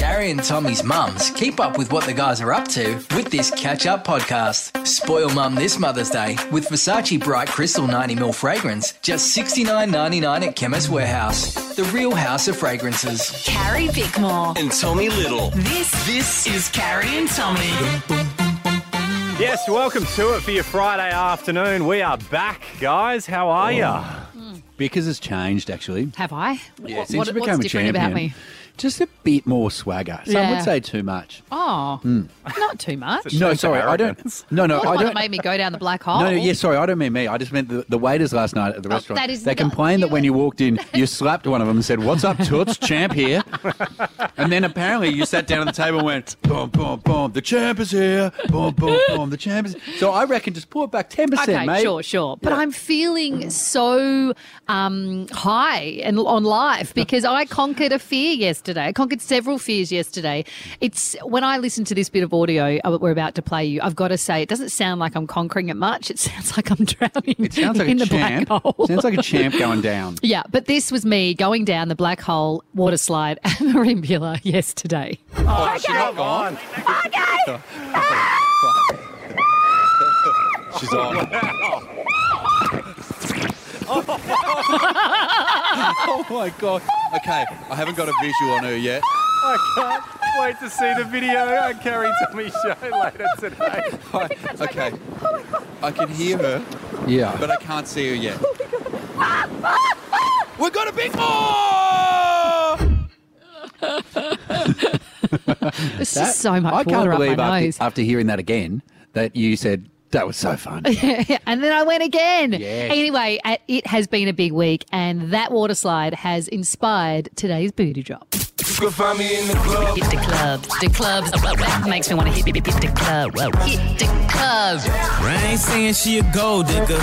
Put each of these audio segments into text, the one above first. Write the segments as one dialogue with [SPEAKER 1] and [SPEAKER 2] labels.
[SPEAKER 1] Carrie and Tommy's mums keep up with what the guys are up to with this catch-up podcast. Spoil Mum this Mother's Day with Versace Bright Crystal 90ml fragrance, just $69.99 at Chemist Warehouse. The real house of fragrances.
[SPEAKER 2] Carrie Bickmore
[SPEAKER 3] And Tommy Little.
[SPEAKER 2] This is Carrie and Tommy.
[SPEAKER 4] Yes, welcome to it for your Friday afternoon. We are back, guys. How are you?
[SPEAKER 5] Because it's changed, actually.
[SPEAKER 6] Have I?
[SPEAKER 5] Yeah,
[SPEAKER 6] What-
[SPEAKER 5] since you
[SPEAKER 6] what's
[SPEAKER 5] became a
[SPEAKER 6] different
[SPEAKER 5] champion,
[SPEAKER 6] about me?
[SPEAKER 5] just a bit more swagger. Some
[SPEAKER 6] Yeah.
[SPEAKER 5] would say too much.
[SPEAKER 6] Oh, not too much.
[SPEAKER 5] No,
[SPEAKER 4] Sense of
[SPEAKER 5] sorry, I don't.
[SPEAKER 4] arrogance.
[SPEAKER 5] No,
[SPEAKER 6] You're the
[SPEAKER 5] I
[SPEAKER 6] one that
[SPEAKER 5] don't.
[SPEAKER 6] made me go down the black hole.
[SPEAKER 5] No, yeah, sorry, I don't mean me. I just meant the waiters last night at the restaurant.
[SPEAKER 6] that is
[SPEAKER 5] they
[SPEAKER 6] not
[SPEAKER 5] complained that
[SPEAKER 6] you.
[SPEAKER 5] when you walked in, you slapped one of them and said, "What's up, Toots? Champ here." And then apparently you sat down at the table and went, "Boom, boom, boom, the champ is here. Boom, boom, boom, the champ is." So I reckon just pull it back 10%,
[SPEAKER 6] Okay,
[SPEAKER 5] mate.
[SPEAKER 6] sure. But I'm feeling so high and on life because I conquered a fear yesterday. I conquered several fears yesterday. It's when I listen to this bit of audio we're about to play you, I've got to say it doesn't sound like I'm conquering it much. It sounds like I'm drowning
[SPEAKER 5] It sounds like
[SPEAKER 6] in
[SPEAKER 5] a
[SPEAKER 6] the
[SPEAKER 5] champ.
[SPEAKER 6] black hole.
[SPEAKER 5] Sounds like a champ going down.
[SPEAKER 6] Yeah, but this was me going down the black hole water slide at Merimbula yesterday.
[SPEAKER 4] Oh, she's not gone.
[SPEAKER 5] She's on. Oh my god. Okay, I haven't got a visual on her yet.
[SPEAKER 4] I can't wait to see the video on Carrie Tommy show later today.
[SPEAKER 5] Okay. I can hear her,
[SPEAKER 6] Yeah.
[SPEAKER 5] but I can't see her yet. We've got a big more!
[SPEAKER 6] There's just so much
[SPEAKER 5] I
[SPEAKER 6] water
[SPEAKER 5] can't
[SPEAKER 6] up
[SPEAKER 5] believe
[SPEAKER 6] my nose.
[SPEAKER 5] after hearing that again that you said that was so fun.
[SPEAKER 6] And then I went again.
[SPEAKER 5] Yes.
[SPEAKER 6] Anyway, it has been a big week, and that water slide has inspired today's booty drop.
[SPEAKER 3] You can find me in the club.
[SPEAKER 2] Hit the clubs. The clubs makes me want to hit the club. Hit the clubs.
[SPEAKER 3] I ain't saying she a gold digger.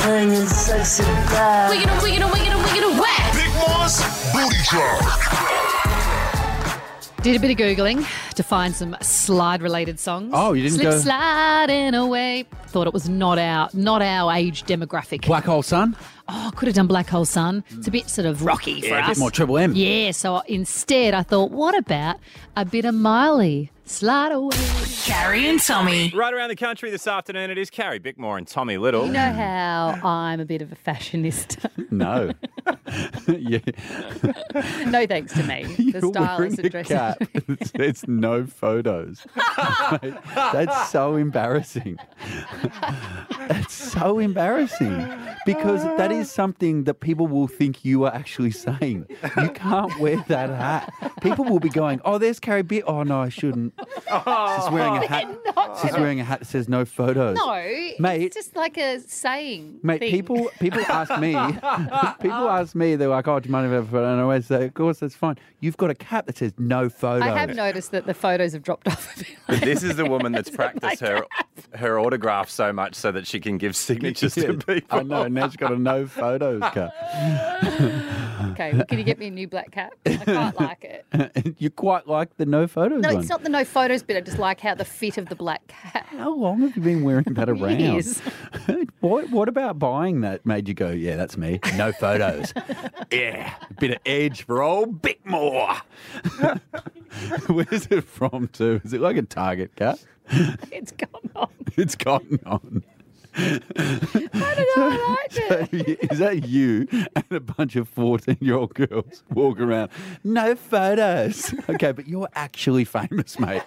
[SPEAKER 2] Wiggin' whack.
[SPEAKER 3] Big Moss, booty drop.
[SPEAKER 6] Did a bit of Googling to find some slide-related songs.
[SPEAKER 5] Oh, you didn't
[SPEAKER 6] Slip
[SPEAKER 5] go-
[SPEAKER 6] sliding away. Thought it was not our age demographic.
[SPEAKER 5] Black Hole Sun?
[SPEAKER 6] Oh, could have done Black Hole Sun. It's a bit sort of rocky for
[SPEAKER 5] Yeah, a
[SPEAKER 6] us.
[SPEAKER 5] bit more Triple M.
[SPEAKER 6] Yeah, so instead I thought, what about a bit of Miley? Slide away.
[SPEAKER 2] Carrie and Tommy.
[SPEAKER 4] Right around the country this afternoon, it is Carrie Bickmore and Tommy Little.
[SPEAKER 6] You know how I'm a bit of a fashionista.
[SPEAKER 5] No. Yeah.
[SPEAKER 6] No thanks to me. The
[SPEAKER 5] You're wearing
[SPEAKER 6] stylist
[SPEAKER 5] a
[SPEAKER 6] addressing
[SPEAKER 5] cap. It's no photos. Mate, that's so embarrassing. That's so embarrassing because that is something that people will think you are actually saying. You can't wear that hat. People will be going, "Oh, there's Carrie Bick. Oh no, I shouldn't." She's wearing a hat. She's wearing a hat that says no photos.
[SPEAKER 6] No,
[SPEAKER 5] Mate.
[SPEAKER 6] it's just like a saying.
[SPEAKER 5] Mate,
[SPEAKER 6] thing.
[SPEAKER 5] people ask me, they're like, "Oh, do you mind if I have a photo?" And I always say, "Of course, that's fine." You've got a cap that says no photos.
[SPEAKER 6] I have noticed that the photos have dropped off a bit.
[SPEAKER 4] This is the woman that's practiced her autograph so much so that she can give signatures to people.
[SPEAKER 5] I know, now she's got a no photos cap.
[SPEAKER 6] Okay, well, can you get me a new black cap? I quite like it.
[SPEAKER 5] You quite like the no photos
[SPEAKER 6] No,
[SPEAKER 5] one.
[SPEAKER 6] it's not the no photos bit. I just like how the fit of the black cap.
[SPEAKER 5] How long have you been wearing that around?
[SPEAKER 6] Years.
[SPEAKER 5] What about buying that made you go, "Yeah, that's me. No photos." Yeah, a bit of edge for old Bickmore. Where's it from too? Is it like a Target cap?
[SPEAKER 6] It's gone on.
[SPEAKER 5] It's gotten on.
[SPEAKER 6] I don't know. I liked it.
[SPEAKER 5] Is that you and a bunch of 14-year-old girls walk around? No photos. Okay, but you're actually famous, mate.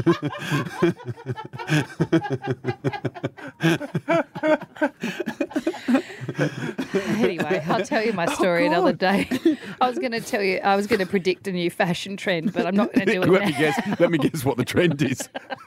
[SPEAKER 6] Anyway, I'll tell you my story another day. I was going to predict a new fashion trend, but I'm not going to do it now.
[SPEAKER 5] Let me guess what the trend is.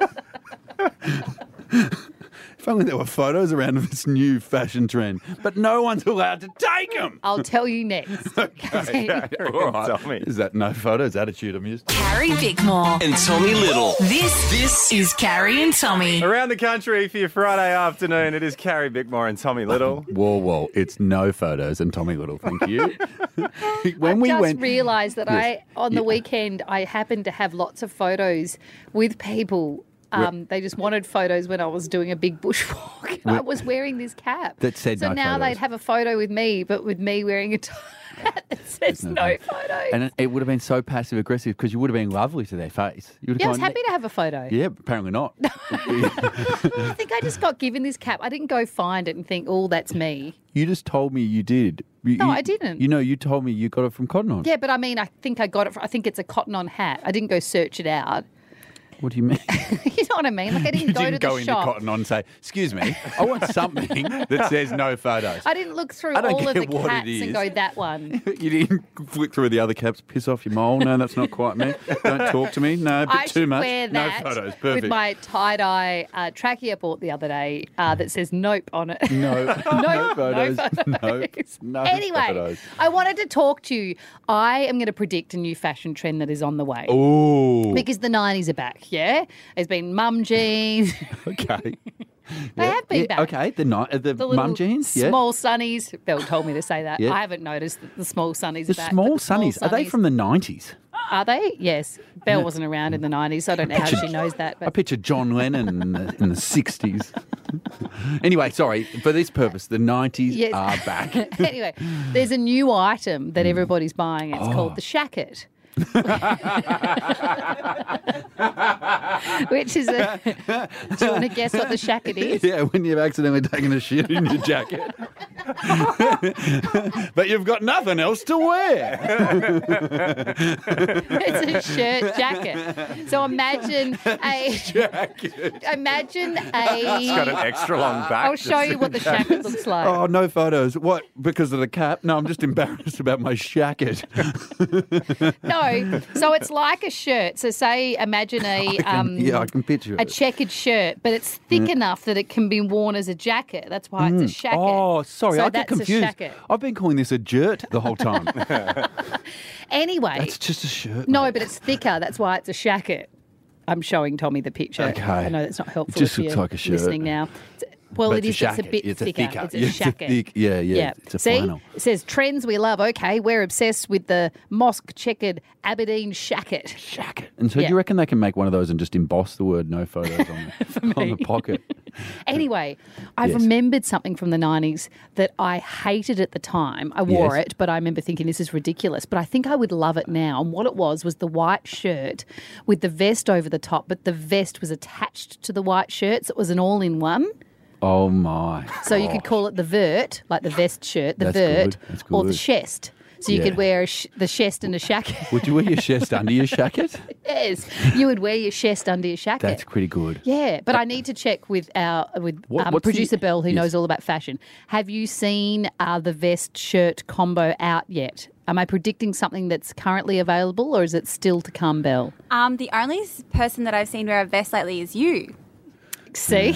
[SPEAKER 5] If only there were photos around of this new fashion trend, but no one's allowed to take them.
[SPEAKER 6] I'll tell you next.
[SPEAKER 5] Okay. All right.
[SPEAKER 4] Tell me.
[SPEAKER 5] Is that no photos attitude I'm used to?
[SPEAKER 2] Carrie Bickmore.
[SPEAKER 3] And Tommy Little.
[SPEAKER 2] This is Carrie and Tommy.
[SPEAKER 4] Around the country for your Friday afternoon, it is Carrie Bickmore and Tommy Little.
[SPEAKER 5] Whoa, it's no photos and Tommy Little, thank you.
[SPEAKER 6] I realised that on the weekend I happened to have lots of photos with people They just wanted photos when I was doing a big bushwalk. I was wearing this cap.
[SPEAKER 5] That said
[SPEAKER 6] so
[SPEAKER 5] no
[SPEAKER 6] now
[SPEAKER 5] photos.
[SPEAKER 6] they'd have a photo with me, but with me wearing a hat that says no photos.
[SPEAKER 5] And it would have been so passive aggressive because you would have been lovely to their face. You would have
[SPEAKER 6] Yeah, I was
[SPEAKER 5] gone,
[SPEAKER 6] happy to have a photo.
[SPEAKER 5] Yeah, apparently not.
[SPEAKER 6] I think I just got given this cap. I didn't go find it and think, oh, that's me.
[SPEAKER 5] You just told me you did.
[SPEAKER 6] No, I didn't.
[SPEAKER 5] You told me you got it from Cotton On.
[SPEAKER 6] Yeah, but I mean, I think I got it. I think it's a Cotton On hat. I didn't go search it out.
[SPEAKER 5] What do you mean?
[SPEAKER 6] You know what I mean? Like I didn't
[SPEAKER 5] You
[SPEAKER 6] go
[SPEAKER 5] didn't
[SPEAKER 6] to
[SPEAKER 5] go
[SPEAKER 6] the
[SPEAKER 5] into
[SPEAKER 6] shop.
[SPEAKER 5] Cotton On and say, excuse me, I want something that says no photos.
[SPEAKER 6] I didn't look through
[SPEAKER 5] I don't
[SPEAKER 6] all of
[SPEAKER 5] get
[SPEAKER 6] the
[SPEAKER 5] what it
[SPEAKER 6] cats and
[SPEAKER 5] is.
[SPEAKER 6] go that one.
[SPEAKER 5] You didn't flick through the other caps, piss off your mole. No, that's not quite me. Don't talk to me. No, a bit
[SPEAKER 6] I
[SPEAKER 5] too
[SPEAKER 6] should
[SPEAKER 5] much.
[SPEAKER 6] wear
[SPEAKER 5] no
[SPEAKER 6] that
[SPEAKER 5] photos. Perfect.
[SPEAKER 6] with my tie-dye trackie I bought the other day that says nope on it.
[SPEAKER 5] no,
[SPEAKER 6] No
[SPEAKER 5] photos.
[SPEAKER 6] photos.
[SPEAKER 5] No
[SPEAKER 6] Anyway,
[SPEAKER 5] photos.
[SPEAKER 6] I wanted to talk to you. I am going to predict a new fashion trend that is on the way.
[SPEAKER 5] Oh,
[SPEAKER 6] Because the 90s are back, yeah? There's been mum jeans.
[SPEAKER 5] okay.
[SPEAKER 6] They have been back.
[SPEAKER 5] Okay, the
[SPEAKER 6] The
[SPEAKER 5] mum jeans. Yeah.
[SPEAKER 6] small sunnies. Bill told me to say that.
[SPEAKER 5] Yeah.
[SPEAKER 6] I haven't noticed that the small sunnies
[SPEAKER 5] The
[SPEAKER 6] are back.
[SPEAKER 5] small
[SPEAKER 6] but the small
[SPEAKER 5] sunnies. Are they
[SPEAKER 6] sunnies-
[SPEAKER 5] from the 90s?
[SPEAKER 6] Are they? Yes. Belle wasn't around in the 90s, so I don't know how she knows that.
[SPEAKER 5] I
[SPEAKER 6] But
[SPEAKER 5] picture John Lennon in the 60s. Anyway, sorry. For this purpose, the 90s
[SPEAKER 6] Yes.
[SPEAKER 5] are back.
[SPEAKER 6] anyway, there's a new item that everybody's buying. It's
[SPEAKER 5] Oh.
[SPEAKER 6] called the shacket. Which is a. Do you want to guess what the shacket is?
[SPEAKER 5] Yeah, when you've accidentally taken a shit in your jacket. But you've got nothing else to wear.
[SPEAKER 6] It's a shirt jacket. So imagine a. Imagine
[SPEAKER 4] It's got an
[SPEAKER 6] a.
[SPEAKER 4] extra long back.
[SPEAKER 6] I'll show you what the shacket looks like.
[SPEAKER 5] Oh, no photos. What? Because of the cap? No, I'm just embarrassed about my shacket.
[SPEAKER 6] No, so it's like a shirt. So say, imagine a
[SPEAKER 5] I can picture
[SPEAKER 6] a
[SPEAKER 5] it.
[SPEAKER 6] checkered shirt, but it's thick enough that it can be worn as a jacket. That's why it's a shacket.
[SPEAKER 5] Oh, sorry,
[SPEAKER 6] so
[SPEAKER 5] I get
[SPEAKER 6] that's
[SPEAKER 5] confused.
[SPEAKER 6] A shacket.
[SPEAKER 5] I've been calling this a jert the whole time.
[SPEAKER 6] Anyway,
[SPEAKER 5] That's just a shirt.
[SPEAKER 6] no,
[SPEAKER 5] mate.
[SPEAKER 6] but it's thicker. That's why it's a shacket. I'm showing Tommy the picture.
[SPEAKER 5] Okay.
[SPEAKER 6] I know that's not helpful.
[SPEAKER 5] It just
[SPEAKER 6] if
[SPEAKER 5] looks
[SPEAKER 6] you're
[SPEAKER 5] like a shirt.
[SPEAKER 6] Listening now. Well,
[SPEAKER 5] But
[SPEAKER 6] it
[SPEAKER 5] it's
[SPEAKER 6] is.
[SPEAKER 5] a
[SPEAKER 6] It's a
[SPEAKER 5] shacket.
[SPEAKER 6] bit
[SPEAKER 5] It's a
[SPEAKER 6] thicker.
[SPEAKER 5] thicker.
[SPEAKER 6] It's a
[SPEAKER 5] Yeah, it's a
[SPEAKER 6] shacket.
[SPEAKER 5] thick- yeah. It's a
[SPEAKER 6] See,
[SPEAKER 5] flannel.
[SPEAKER 6] it says trends we love. Okay, we're obsessed with the mosque checkered Aberdeen shacket.
[SPEAKER 5] Shacket. And so
[SPEAKER 6] Yeah.
[SPEAKER 5] do you reckon they can make one of those and just emboss the word no photos on the pocket?
[SPEAKER 6] Anyway, I've
[SPEAKER 5] Yes.
[SPEAKER 6] remembered something from the 90s that I hated at the time. I wore
[SPEAKER 5] Yes.
[SPEAKER 6] it, but I remember thinking this is ridiculous. But I think I would love it now. And what it was the white shirt with the vest over the top, but the vest was attached to the white shirt. So it was an all-in-one.
[SPEAKER 5] Oh, my.
[SPEAKER 6] So you could call it the vert, like the vest shirt, the
[SPEAKER 5] That's
[SPEAKER 6] vert,
[SPEAKER 5] good. That's
[SPEAKER 6] or the
[SPEAKER 5] good.
[SPEAKER 6] chest. So you
[SPEAKER 5] Yeah.
[SPEAKER 6] could wear the chest and a shacket.
[SPEAKER 5] Would you wear your chest under your shacket?
[SPEAKER 6] Yes, you would wear your chest under your shacket.
[SPEAKER 5] That's pretty good.
[SPEAKER 6] Yeah, but I need to check with
[SPEAKER 5] What's
[SPEAKER 6] producer
[SPEAKER 5] the-
[SPEAKER 6] Belle, who
[SPEAKER 5] Yes.
[SPEAKER 6] knows all about fashion. Have you seen the vest shirt combo out yet? Am I predicting something that's currently available, or is it still to come, Belle?
[SPEAKER 7] The only person that I've seen wear a vest lately is you.
[SPEAKER 6] See,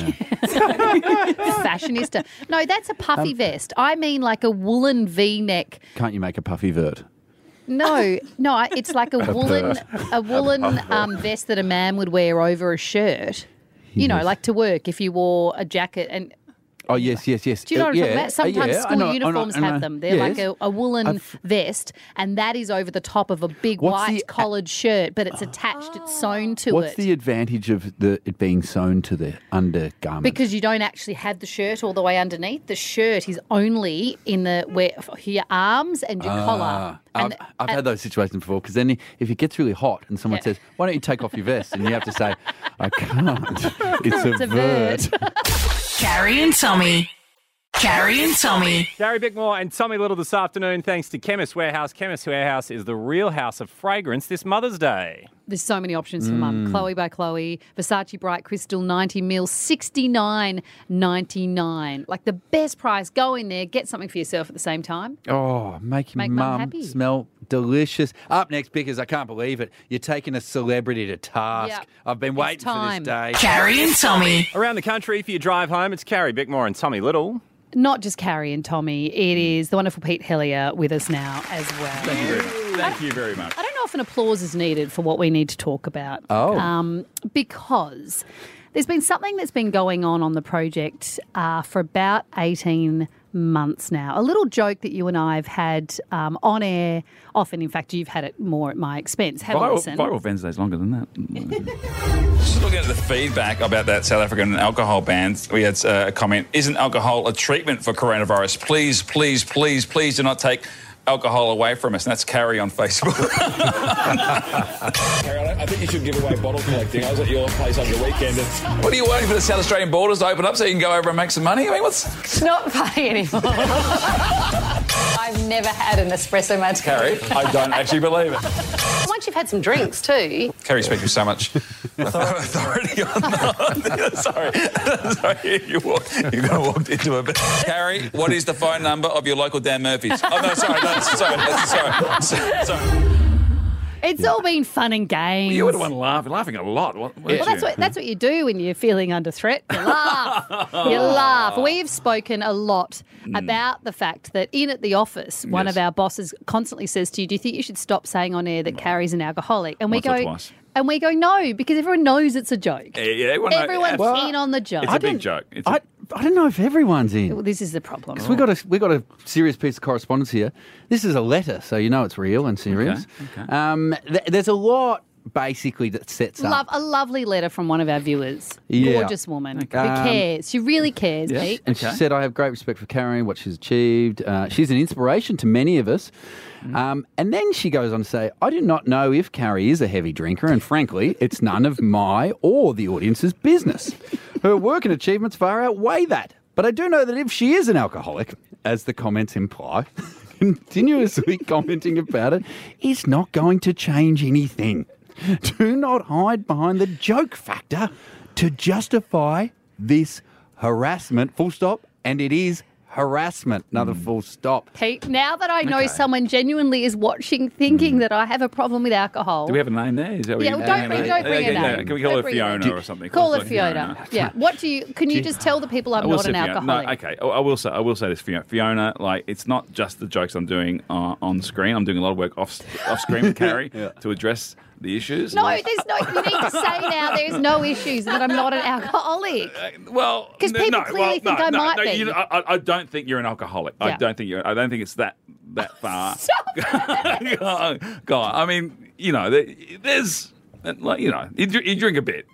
[SPEAKER 6] fashionista. No, that's a puffy vest. I mean, like a woolen V-neck.
[SPEAKER 5] Can't you make a puffy vert?
[SPEAKER 6] No, it's like a woolen vest that a man would wear over a shirt. You know,
[SPEAKER 5] Yes.
[SPEAKER 6] like to work if you wore a jacket and.
[SPEAKER 5] Oh, yes.
[SPEAKER 6] Do you know what I'm talking about? Sometimes
[SPEAKER 5] yeah, I
[SPEAKER 6] school
[SPEAKER 5] know,
[SPEAKER 6] uniforms
[SPEAKER 5] I know.
[SPEAKER 6] have them. They're
[SPEAKER 5] Yes.
[SPEAKER 6] like a woolen vest, and that is over the top of a big
[SPEAKER 5] What's
[SPEAKER 6] white
[SPEAKER 5] the-
[SPEAKER 6] collared shirt, but it's attached, it's sewn to
[SPEAKER 5] What's
[SPEAKER 6] it.
[SPEAKER 5] the advantage of it being sewn to the undergarment?
[SPEAKER 6] Because you don't actually have the shirt all the way underneath. The shirt is only in your arms and your collar. And,
[SPEAKER 5] I've had those situations before because then if it gets really hot and someone
[SPEAKER 6] Yeah.
[SPEAKER 5] says, why don't you take off your vest? And you have to say, I can't. It's a
[SPEAKER 6] a
[SPEAKER 5] vert.
[SPEAKER 6] vert.
[SPEAKER 2] Carrie and Tommy. Carrie and Tommy.
[SPEAKER 4] Gary Bickmore and Tommy Little this afternoon, thanks to Chemist Warehouse. Chemist Warehouse is the real house of fragrance this Mother's Day.
[SPEAKER 6] There's so many options for Mum. Chloe by Chloe, Versace Bright Crystal 90 mil, $69.99. Like the best price. Go in there, get something for yourself at the same time.
[SPEAKER 5] Oh, make
[SPEAKER 6] Make
[SPEAKER 5] mum
[SPEAKER 6] mum happy.
[SPEAKER 5] smell delicious. Up next, Pickers, I can't believe it. You're taking a celebrity to task.
[SPEAKER 6] Yep.
[SPEAKER 5] I've been
[SPEAKER 6] It's
[SPEAKER 5] waiting for
[SPEAKER 6] time.
[SPEAKER 5] this day.
[SPEAKER 2] Carrie and Tommy.
[SPEAKER 4] Around the country, for your drive home, it's Carrie Bickmore and Tommy Little.
[SPEAKER 6] Not just Carrie and Tommy, it is the wonderful Pete Hellier with us now as well.
[SPEAKER 4] Thank you very much.
[SPEAKER 6] I don't know if an applause is needed for what we need to talk about.
[SPEAKER 5] Oh.
[SPEAKER 6] Because there's been something that's been going on the project for about 18 months now. A little joke that you and I have had on air. Often, in fact, you've had it more at my expense. Have a listen.
[SPEAKER 8] Viral Wednesday's longer than that. Just looking at the feedback about that South African alcohol ban, we had a comment, isn't alcohol a treatment for coronavirus? Please, please, please, please do not take alcohol away from us. And that's Carrie on Facebook.
[SPEAKER 9] Carrie, I think you should give away bottle collecting. I was at your place over the weekend.
[SPEAKER 8] What are you waiting for the South Australian borders to open up so you can go over and make some money? I mean,
[SPEAKER 2] It's not funny anymore. I've never had an espresso martini.
[SPEAKER 8] Carrie, I don't actually believe it.
[SPEAKER 2] Once you've had some drinks too.
[SPEAKER 8] Carrie speaks with so much authority on that. Sorry, you kind of walked into a bit. Carrie, what is the phone number of your local Dan Murphy's? Oh, no, sorry.
[SPEAKER 6] It's all been fun and games.
[SPEAKER 8] You were the one laughing a lot.
[SPEAKER 6] Well, that's what you do when you're feeling under threat. You laugh. You laugh. We've spoken a lot about the fact that at the office, one of our bosses constantly says to you, do you think you should stop saying on air that Carrie's an alcoholic? And we
[SPEAKER 8] Twice.
[SPEAKER 6] And we go, no, because everyone knows it's a joke.
[SPEAKER 8] Yeah,
[SPEAKER 6] everyone's in on the joke.
[SPEAKER 8] It's a big joke.
[SPEAKER 5] I don't know if everyone's in.
[SPEAKER 6] Well, this is the problem.
[SPEAKER 5] We got a serious piece of correspondence here. This is a letter, so you know it's real and serious.
[SPEAKER 8] Okay.
[SPEAKER 5] There's a lot basically that sets up
[SPEAKER 6] a lovely letter from one of our viewers.
[SPEAKER 5] Yeah.
[SPEAKER 6] Gorgeous woman who cares. She really cares, Pete.
[SPEAKER 5] And she said, I have great respect for Carrie, what she's achieved. She's an inspiration to many of us. And then she goes on to say, I do not know if Carrie is a heavy drinker, and frankly, it's none of my or the audience's business. Her work and achievements far outweigh that. But I do know that if she is an alcoholic, as the comments imply, continuously commenting about it is not going to change anything. Do not hide behind the joke factor to justify this harassment, full stop, and it is harassment, another full stop.
[SPEAKER 6] Pete, now that I know someone genuinely is watching thinking that I have a problem with alcohol.
[SPEAKER 8] Do we have a name there? Is that what
[SPEAKER 6] Yeah,
[SPEAKER 8] you-
[SPEAKER 6] don't bring a name.
[SPEAKER 8] Can we call
[SPEAKER 6] Don't
[SPEAKER 8] her
[SPEAKER 6] bring a
[SPEAKER 8] Fiona
[SPEAKER 6] name.
[SPEAKER 8] or something?
[SPEAKER 6] Call
[SPEAKER 8] it
[SPEAKER 6] her Fiona. Yeah. Can you just tell the people I'm not an alcoholic?
[SPEAKER 8] No, okay. I will say this, Fiona. Like, it's not just the jokes I'm doing on screen. I'm doing a lot of work off screen with Carrie to address the issues.
[SPEAKER 6] No, there's no. You need to say now there's no issues and that I'm not an alcoholic.
[SPEAKER 8] Well,
[SPEAKER 6] because people clearly think I might be.
[SPEAKER 8] You know, I don't think you're an alcoholic.
[SPEAKER 6] Yeah.
[SPEAKER 8] I don't think it's that far. God, I mean, you know, there's like, you know, you drink a bit.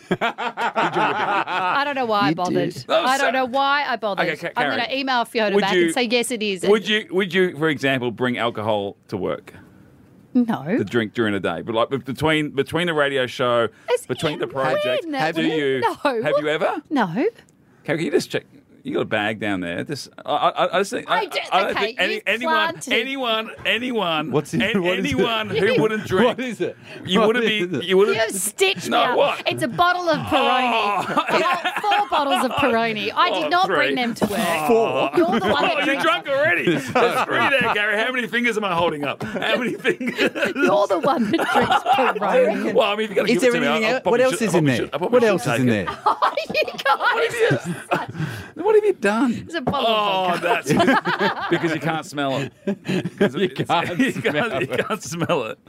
[SPEAKER 6] I don't know why I bothered. I don't know why I bothered.
[SPEAKER 8] Okay,
[SPEAKER 6] I'm going to email Fiona back and say yes, it is.
[SPEAKER 8] Would you, for example, bring alcohol to work?
[SPEAKER 6] No.
[SPEAKER 8] To drink during the day, but like between the radio show, between the project. Have you?
[SPEAKER 6] No.
[SPEAKER 8] Have you ever?
[SPEAKER 6] No.
[SPEAKER 8] Okay, can you just check? You got a bag down there. I just think I don't think anyone
[SPEAKER 5] What's in it? What is
[SPEAKER 8] anyone
[SPEAKER 5] it?
[SPEAKER 8] who wouldn't drink.
[SPEAKER 5] What is it?
[SPEAKER 8] You
[SPEAKER 5] What
[SPEAKER 8] wouldn't
[SPEAKER 5] is
[SPEAKER 8] be.
[SPEAKER 5] it?
[SPEAKER 8] You wouldn't.
[SPEAKER 6] You have stitched
[SPEAKER 8] No,
[SPEAKER 6] me.
[SPEAKER 8] what?
[SPEAKER 6] It's a bottle of Peroni. 4 bottles of Peroni. I did not bring them to work.
[SPEAKER 5] 4.
[SPEAKER 6] You're the one that
[SPEAKER 8] You're
[SPEAKER 6] drinks.
[SPEAKER 8] drunk already. There's 3 there, Gary. How many fingers am I holding up? How many fingers?
[SPEAKER 6] You're the one that drinks Peroni.
[SPEAKER 8] Well, I mean, if you're going to
[SPEAKER 5] Is
[SPEAKER 8] give
[SPEAKER 5] there
[SPEAKER 8] it to me,
[SPEAKER 5] anything
[SPEAKER 8] I'll
[SPEAKER 5] else?
[SPEAKER 8] probably
[SPEAKER 5] What else
[SPEAKER 8] should-
[SPEAKER 5] is
[SPEAKER 8] I
[SPEAKER 5] in
[SPEAKER 8] probably
[SPEAKER 5] there?
[SPEAKER 8] should- I probably
[SPEAKER 5] What
[SPEAKER 8] should
[SPEAKER 5] else is
[SPEAKER 8] take
[SPEAKER 5] in
[SPEAKER 8] it.
[SPEAKER 5] there?
[SPEAKER 6] Oh, you guys.
[SPEAKER 8] What have you done?
[SPEAKER 6] It's a bottle of vodka.
[SPEAKER 8] That's because you can't smell it.
[SPEAKER 5] You can't
[SPEAKER 8] smell it.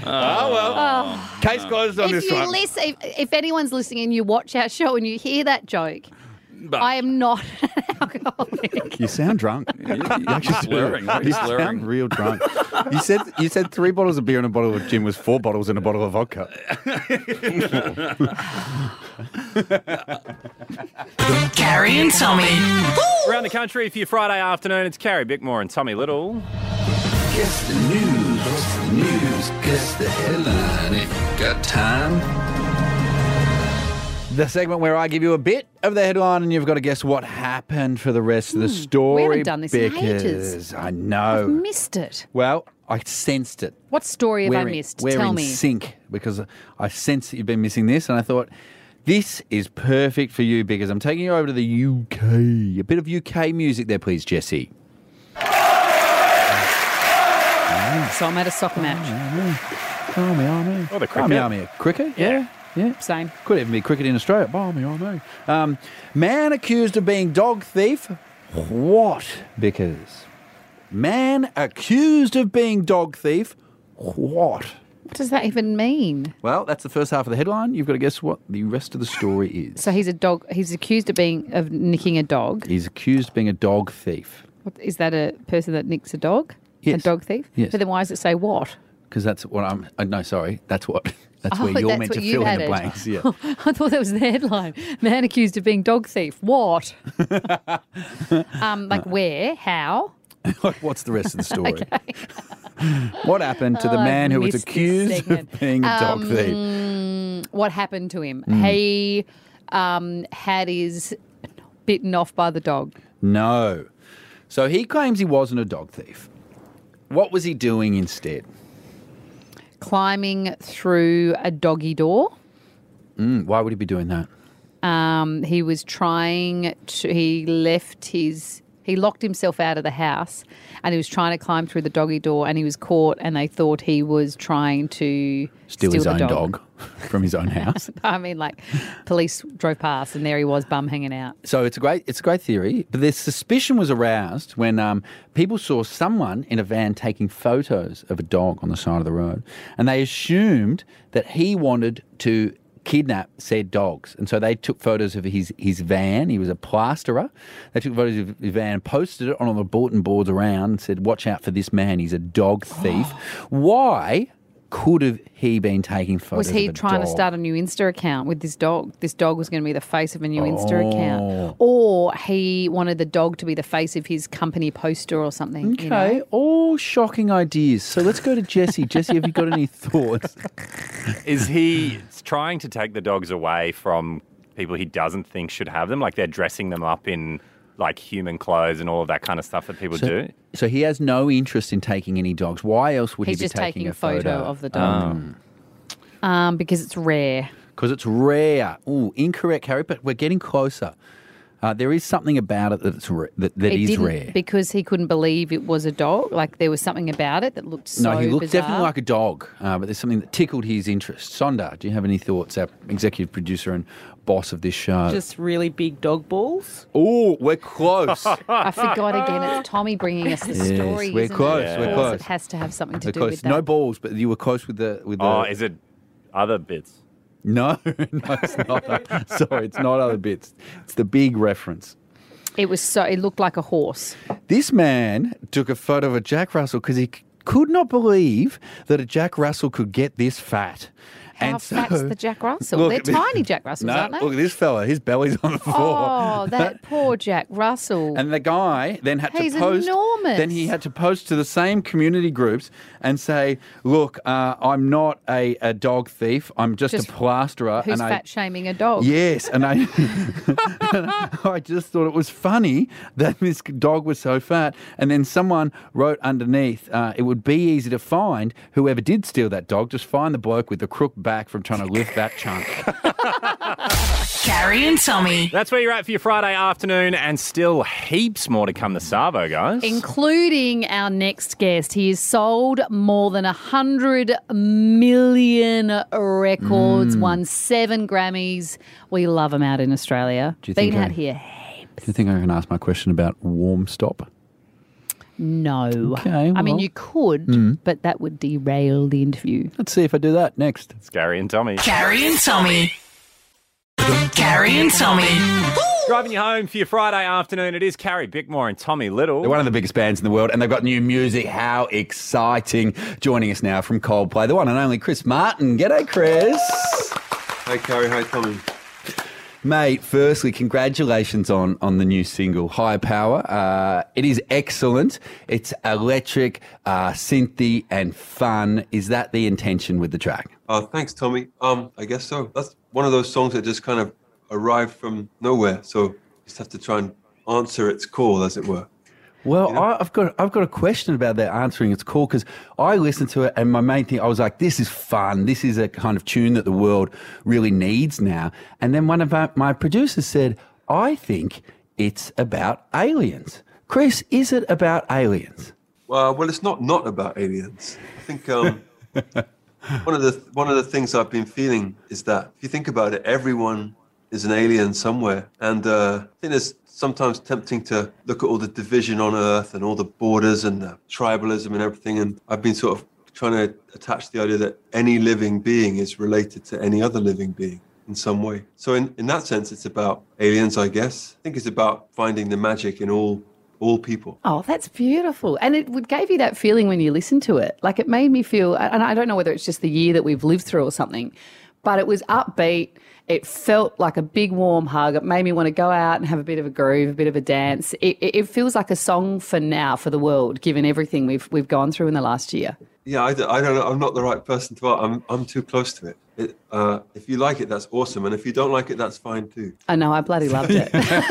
[SPEAKER 5] Case closed on this one.
[SPEAKER 6] If anyone's listening and you watch our show and you hear that joke,
[SPEAKER 8] But
[SPEAKER 6] I am not an alcoholic.
[SPEAKER 5] You sound drunk.
[SPEAKER 8] you're slurring. You're
[SPEAKER 5] You
[SPEAKER 8] slurring.
[SPEAKER 5] sound real drunk. You said 3 bottles of beer and a bottle of gin was 4 bottles and a bottle of vodka.
[SPEAKER 2] Carrie and Tommy.
[SPEAKER 4] Around the country for your Friday afternoon, it's Carrie Bickmore and Tommy Little.
[SPEAKER 10] Guess the news, what's the news? Guess the headline if you got time.
[SPEAKER 5] The segment where I give you a bit of the headline and you've got to guess what happened for the rest of the story.
[SPEAKER 6] we haven't done this in
[SPEAKER 5] because
[SPEAKER 6] ages.
[SPEAKER 5] I know.
[SPEAKER 6] I've missed it.
[SPEAKER 5] Well, I sensed it.
[SPEAKER 6] What story have I
[SPEAKER 5] We're in-
[SPEAKER 6] missed?
[SPEAKER 5] We're
[SPEAKER 6] Tell
[SPEAKER 5] in
[SPEAKER 6] me.
[SPEAKER 5] sync because I sense that you've been missing this, and I thought this is perfect for you because I'm taking you over to the UK. A bit of UK music there, please, Jesse.
[SPEAKER 6] So I'm at a soccer match.
[SPEAKER 5] Army.
[SPEAKER 4] Oh, the cricket.
[SPEAKER 5] Army. Cricket? Yeah.
[SPEAKER 6] Same.
[SPEAKER 5] Could even be cricket in Australia. Army. Man accused of being dog thief. What? Because man accused of being dog thief. What?
[SPEAKER 6] What does that even mean?
[SPEAKER 5] Well, that's the first half of the headline. You've got to guess what the rest of the story is.
[SPEAKER 6] So he's a dog. He's accused of nicking a dog.
[SPEAKER 5] He's accused of being a dog thief.
[SPEAKER 6] Is that a person that nicks a dog?
[SPEAKER 5] Yes.
[SPEAKER 6] A dog thief?
[SPEAKER 5] Yes.
[SPEAKER 6] But then why does it say what?
[SPEAKER 5] Because that's what I'm... no, sorry. That's where
[SPEAKER 6] That's
[SPEAKER 5] you're meant
[SPEAKER 6] what
[SPEAKER 5] to
[SPEAKER 6] you've
[SPEAKER 5] fill in the
[SPEAKER 6] added.
[SPEAKER 5] blanks. Yeah.
[SPEAKER 6] I thought that was the headline. Man accused of being dog thief. What? Like where? How?
[SPEAKER 5] What's the rest of the story?
[SPEAKER 6] Okay.
[SPEAKER 5] What happened to the man who was
[SPEAKER 6] missed this
[SPEAKER 5] accused of
[SPEAKER 6] segment.
[SPEAKER 5] being a dog thief?
[SPEAKER 6] What happened to him? He had his bitten off by the dog.
[SPEAKER 5] No. So he claims he wasn't a dog thief. What was he doing instead?
[SPEAKER 6] Climbing through a doggy door.
[SPEAKER 5] Why would he be doing that?
[SPEAKER 6] He was trying to, he locked himself out of the house and he was trying to climb through the doggy door and he was caught and they thought he was trying to
[SPEAKER 5] Steal his
[SPEAKER 6] the
[SPEAKER 5] own dog from his own house.
[SPEAKER 6] I mean, like, police drove past and there he was, bum hanging out.
[SPEAKER 5] So it's a great theory, but their suspicion was aroused when people saw someone in a van taking photos of a dog on the side of the road, and they assumed that he wanted to kidnap said dogs. And so they took photos of his van. He was a plasterer. They took photos of his van and posted it on all the bulletin boards around and said, watch out for this man. He's a dog thief. Why could have he been taking photos
[SPEAKER 6] Was he
[SPEAKER 5] of a
[SPEAKER 6] trying to
[SPEAKER 5] dog?
[SPEAKER 6] start a new Insta account with this dog? This dog was going to be the face of a new Insta account. Or he wanted the dog to be the face of his company poster or something.
[SPEAKER 5] Okay,
[SPEAKER 6] You know?
[SPEAKER 5] all shocking ideas. So let's go to Jesse. Jesse, have you got any thoughts?
[SPEAKER 4] Is he trying to take the dogs away from people he doesn't think should have them? Like they're dressing them up in like human clothes and all of that kind of stuff that people do?
[SPEAKER 5] So he has no interest in taking any dogs. Why else would
[SPEAKER 6] He's
[SPEAKER 5] he be
[SPEAKER 6] just taking
[SPEAKER 5] a photo
[SPEAKER 6] of the dog. Because it's rare.
[SPEAKER 5] Because it's rare. Ooh, incorrect, Harry, but we're getting closer. There is something about it that it's that
[SPEAKER 6] It
[SPEAKER 5] is
[SPEAKER 6] didn't,
[SPEAKER 5] rare.
[SPEAKER 6] because he couldn't believe it was a dog. Like there was something about it that looked so
[SPEAKER 5] No, he looked
[SPEAKER 6] bizarre.
[SPEAKER 5] definitely like a dog, but there's something that tickled his interest. Sonda, do you have any thoughts? Our executive producer and boss of this show.
[SPEAKER 11] Just really big dog balls.
[SPEAKER 5] Oh, we're close.
[SPEAKER 6] I forgot again. It's Tommy bringing us the
[SPEAKER 5] Yes,
[SPEAKER 6] story.
[SPEAKER 5] we're
[SPEAKER 6] isn't
[SPEAKER 5] close,
[SPEAKER 6] It?
[SPEAKER 5] we're
[SPEAKER 6] Of course
[SPEAKER 5] close.
[SPEAKER 6] It has to have something to
[SPEAKER 5] We're
[SPEAKER 6] do
[SPEAKER 5] close.
[SPEAKER 6] with that.
[SPEAKER 5] No balls, but you were close with the.
[SPEAKER 4] Oh, is it other bits?
[SPEAKER 5] No, it's not. Sorry, it's not other bits. It's the big reference.
[SPEAKER 6] It was so. It looked like a horse.
[SPEAKER 5] This man took a photo of a Jack Russell because he could not believe that a Jack Russell could get this fat.
[SPEAKER 6] How fat's the Jack Russell?
[SPEAKER 5] Look
[SPEAKER 6] They're
[SPEAKER 5] at this-
[SPEAKER 6] tiny Jack Russells,
[SPEAKER 5] No,
[SPEAKER 6] aren't they?
[SPEAKER 5] look at this fella. His belly's on the floor.
[SPEAKER 6] Oh, that poor Jack Russell.
[SPEAKER 5] And the guy then had
[SPEAKER 6] He's
[SPEAKER 5] to post.
[SPEAKER 6] enormous.
[SPEAKER 5] Then he had to post to the same community groups and say, "Look, I'm not a dog thief. I'm just a plasterer."
[SPEAKER 6] Who's
[SPEAKER 5] and
[SPEAKER 6] fat shaming a dog?
[SPEAKER 5] Yes, and I just thought it was funny that this dog was so fat. And then someone wrote underneath, "It would be easy to find whoever did steal that dog. Just find the bloke with the crook back from trying to lift that chunk."
[SPEAKER 12] Carrie and Tommy.
[SPEAKER 4] That's where you're at for your Friday afternoon, and still heaps more to come. The Savo, guys.
[SPEAKER 6] Including our next guest. He has sold more than 100 million records, won 7 Grammys. We love him out in Australia.
[SPEAKER 5] Do you think
[SPEAKER 6] Been out
[SPEAKER 5] I-
[SPEAKER 6] here.
[SPEAKER 5] Do you think I can ask my question about warm stop?
[SPEAKER 6] No.
[SPEAKER 5] Okay,
[SPEAKER 6] I mean,
[SPEAKER 5] well.
[SPEAKER 6] you could, but that would derail the interview.
[SPEAKER 5] Let's see if I do that next.
[SPEAKER 4] It's Gary and Tommy.
[SPEAKER 12] Carrie and Tommy. Carrie and Tommy.
[SPEAKER 4] Driving you home for your Friday afternoon, it is Carrie Bickmore and Tommy Little.
[SPEAKER 5] They're one of the biggest bands in the world, and they've got new music. How exciting. Joining us now from Coldplay, the one and only Chris Martin. G'day, Chris.
[SPEAKER 13] Hey, Carrie. Hey, Tommy.
[SPEAKER 5] Mate, firstly, congratulations on the new single, High Power. It is excellent. It's electric, synthy, and fun. Is that the intention with the track?
[SPEAKER 13] Thanks, Tommy. I guess so. That's one of those songs that just kind of arrived from nowhere. So you just have to try and answer its call, as it were.
[SPEAKER 5] Well, I've got a question about that answering its call, because I listened to it and my main thing, I was like, this is fun. This is a kind of tune that the world really needs now. And then one of my producers said, I think it's about aliens. Chris, is it about aliens?
[SPEAKER 13] Well, it's not about aliens. I think one of the things I've been feeling is that if you think about it, everyone is an alien somewhere, and I think it's sometimes tempting to look at all the division on Earth and all the borders and the tribalism and everything. And I've been sort of trying to attach the idea that any living being is related to any other living being in some way. So in that sense, it's about aliens, I guess. I think it's about finding the magic in all people.
[SPEAKER 6] Oh, that's beautiful. And it gave you that feeling when you listened to it. Like it made me feel, and I don't know whether it's just the year that we've lived through or something, but it was upbeat. It felt like a big warm hug. It made me want to go out and have a bit of a groove, a bit of a dance. It feels like a song for now, for the world, given everything we've gone through in the last year.
[SPEAKER 13] Yeah, I don't know. I'm not the right person to. I'm too close to it. If you like it, that's awesome, and if you don't like it, that's fine too.
[SPEAKER 6] I know, I bloody loved it.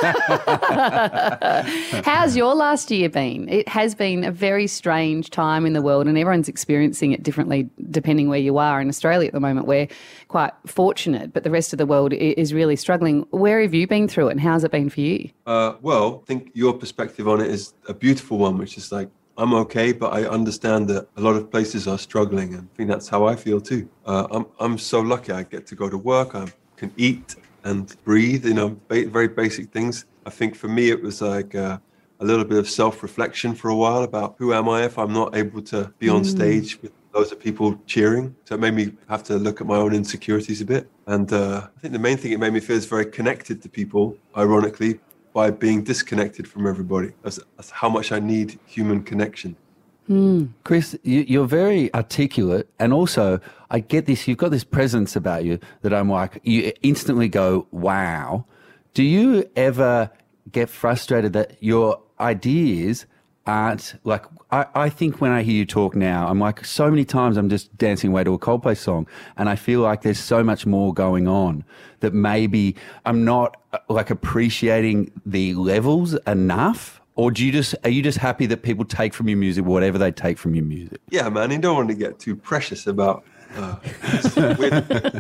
[SPEAKER 6] How's your last year been? It has been a very strange time in the world, and everyone's experiencing it differently depending where you are. In Australia at the moment, we're quite fortunate, but the rest of the world is really struggling. Where have you been through it, and how's it been for you?
[SPEAKER 13] Well, I think your perspective on it is a beautiful one, which is like, I'm okay, but I understand that a lot of places are struggling, and I think that's how I feel too. I'm so lucky. I get to go to work. I can eat and breathe. Very basic things. I think for me, it was like a little bit of self-reflection for a while about who am I if I'm not able to be on stage with loads of people cheering. So it made me have to look at my own insecurities a bit. And I think the main thing it made me feel is very connected to people, ironically, by being disconnected from everybody. That's how much I need human connection.
[SPEAKER 5] Chris, you're very articulate, and also I get this, you've got this presence about you that I'm like, you instantly go, wow. Do you ever get frustrated that your ideas aren't like, I think when I hear you talk now, I'm like, so many times I'm just dancing away to a Coldplay song, and I feel like there's so much more going on that maybe I'm not like appreciating the levels enough. Or are you just happy that people take from your music whatever they take from your music?
[SPEAKER 13] Yeah, man, you don't want to get too precious about we're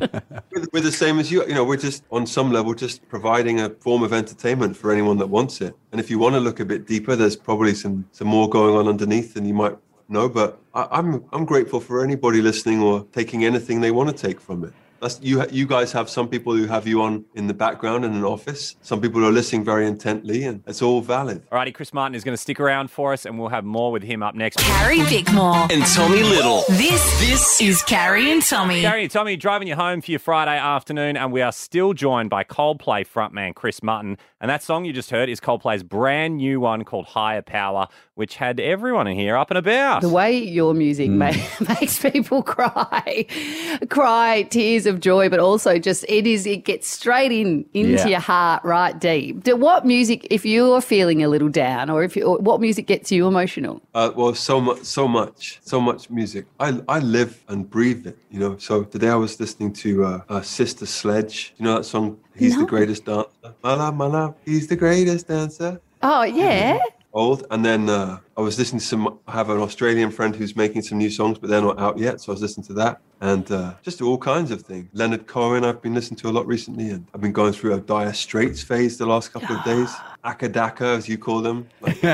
[SPEAKER 13] the same as you. We're just on some level just providing a form of entertainment for anyone that wants it. And if you want to look a bit deeper, there's probably some more going on underneath than you might know. But I'm grateful for anybody listening or taking anything they want to take from it. You guys have some people who have you on in the background in an office. Some people who are listening very intently, and it's all valid.
[SPEAKER 4] Alrighty, Chris Martin is going to stick around for us, and we'll have more with him up next.
[SPEAKER 12] Carrie Bickmore
[SPEAKER 3] and Tommy Little.
[SPEAKER 12] This is Carrie and Tommy.
[SPEAKER 4] Carrie and Tommy driving you home for your Friday afternoon, and we are still joined by Coldplay frontman Chris Martin. And that song you just heard is Coldplay's brand new one called Higher Power, which had everyone in here up and about.
[SPEAKER 6] The way your music makes people cry tears of joy, but also just it gets straight into your heart, right deep. What music, if you're feeling a little down, or what music gets you emotional?
[SPEAKER 13] Well, so much music. I live and breathe it. So today I was listening to Sister Sledge. You know that song? He's the greatest dancer. My love, he's the greatest dancer.
[SPEAKER 6] Oh yeah.
[SPEAKER 13] Old. And then I was listening to I have an Australian friend who's making some new songs, but they're not out yet. So I was listening to that, and just all kinds of things. Leonard Cohen I've been listening to a lot recently, and I've been going through a Dire Straits phase the last couple of days. Akadaka, as you call them.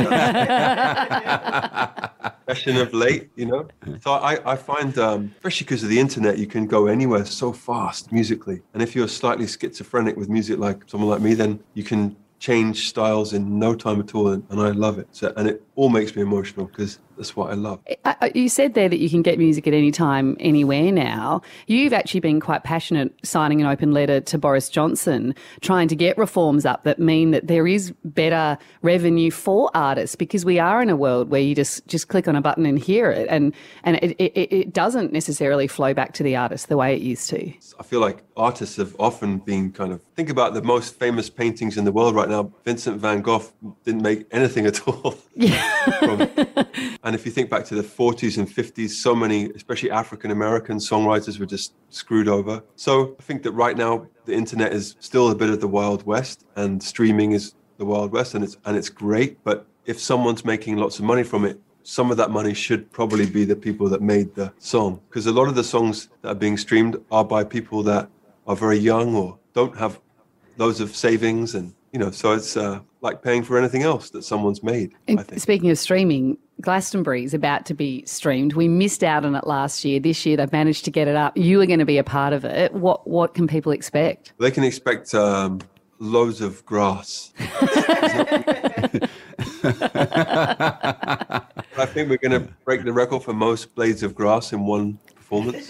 [SPEAKER 13] Fashion of late, So I find, especially because of the internet, you can go anywhere so fast musically. And if you're slightly schizophrenic with music like someone like me, then you can change styles in no time at all, and I love it. And it all makes me emotional because that's what I love.
[SPEAKER 6] You said there that you can get music at any time, anywhere now. You've actually been quite passionate signing an open letter to Boris Johnson, trying to get reforms up that mean that there is better revenue for artists, because we are in a world where you just click on a button and hear it, and it doesn't necessarily flow back to the artist the way it used to.
[SPEAKER 13] I feel like artists have often been think about the most famous paintings in the world right now. Vincent van Gogh didn't make anything at all. And if you think back to the 40s and 50s, so many, especially African-American songwriters, were just screwed over. So I think that right now the internet is still a bit of the Wild West, and streaming is the Wild West, and it's great. But if someone's making lots of money from it, some of that money should probably be the people that made the song, because a lot of the songs that are being streamed are by people that are very young or don't have loads of savings, and so it's like paying for anything else that someone's made. I think.
[SPEAKER 6] Speaking of streaming, Glastonbury is about to be streamed. We missed out on it last year. This year they've managed to get it up. You are going to be a part of it. What can people expect?
[SPEAKER 13] They can expect loads of grass. I think we're going to break the record for most blades of grass in one performance.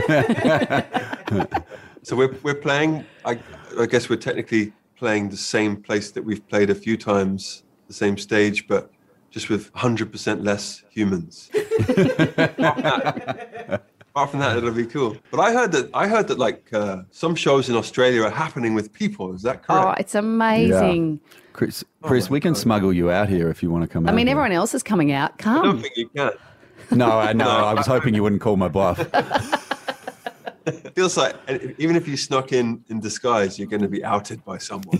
[SPEAKER 13] So we're playing. I guess we're technically playing the same place that we've played a few times, the same stage, but just with 100% less humans. Apart from that, it'll be cool. But I heard that like some shows in Australia are happening with people. Is that correct?
[SPEAKER 14] Oh, it's amazing.
[SPEAKER 5] Yeah. Chris, we can smuggle you out here if you want to come out.
[SPEAKER 14] I mean,
[SPEAKER 5] here.
[SPEAKER 14] everyone else is coming out. Come.
[SPEAKER 13] I don't think you can.
[SPEAKER 5] No, I was hoping you wouldn't call my bluff.
[SPEAKER 13] It feels like even if you snuck in disguise, you're going to be outed by someone.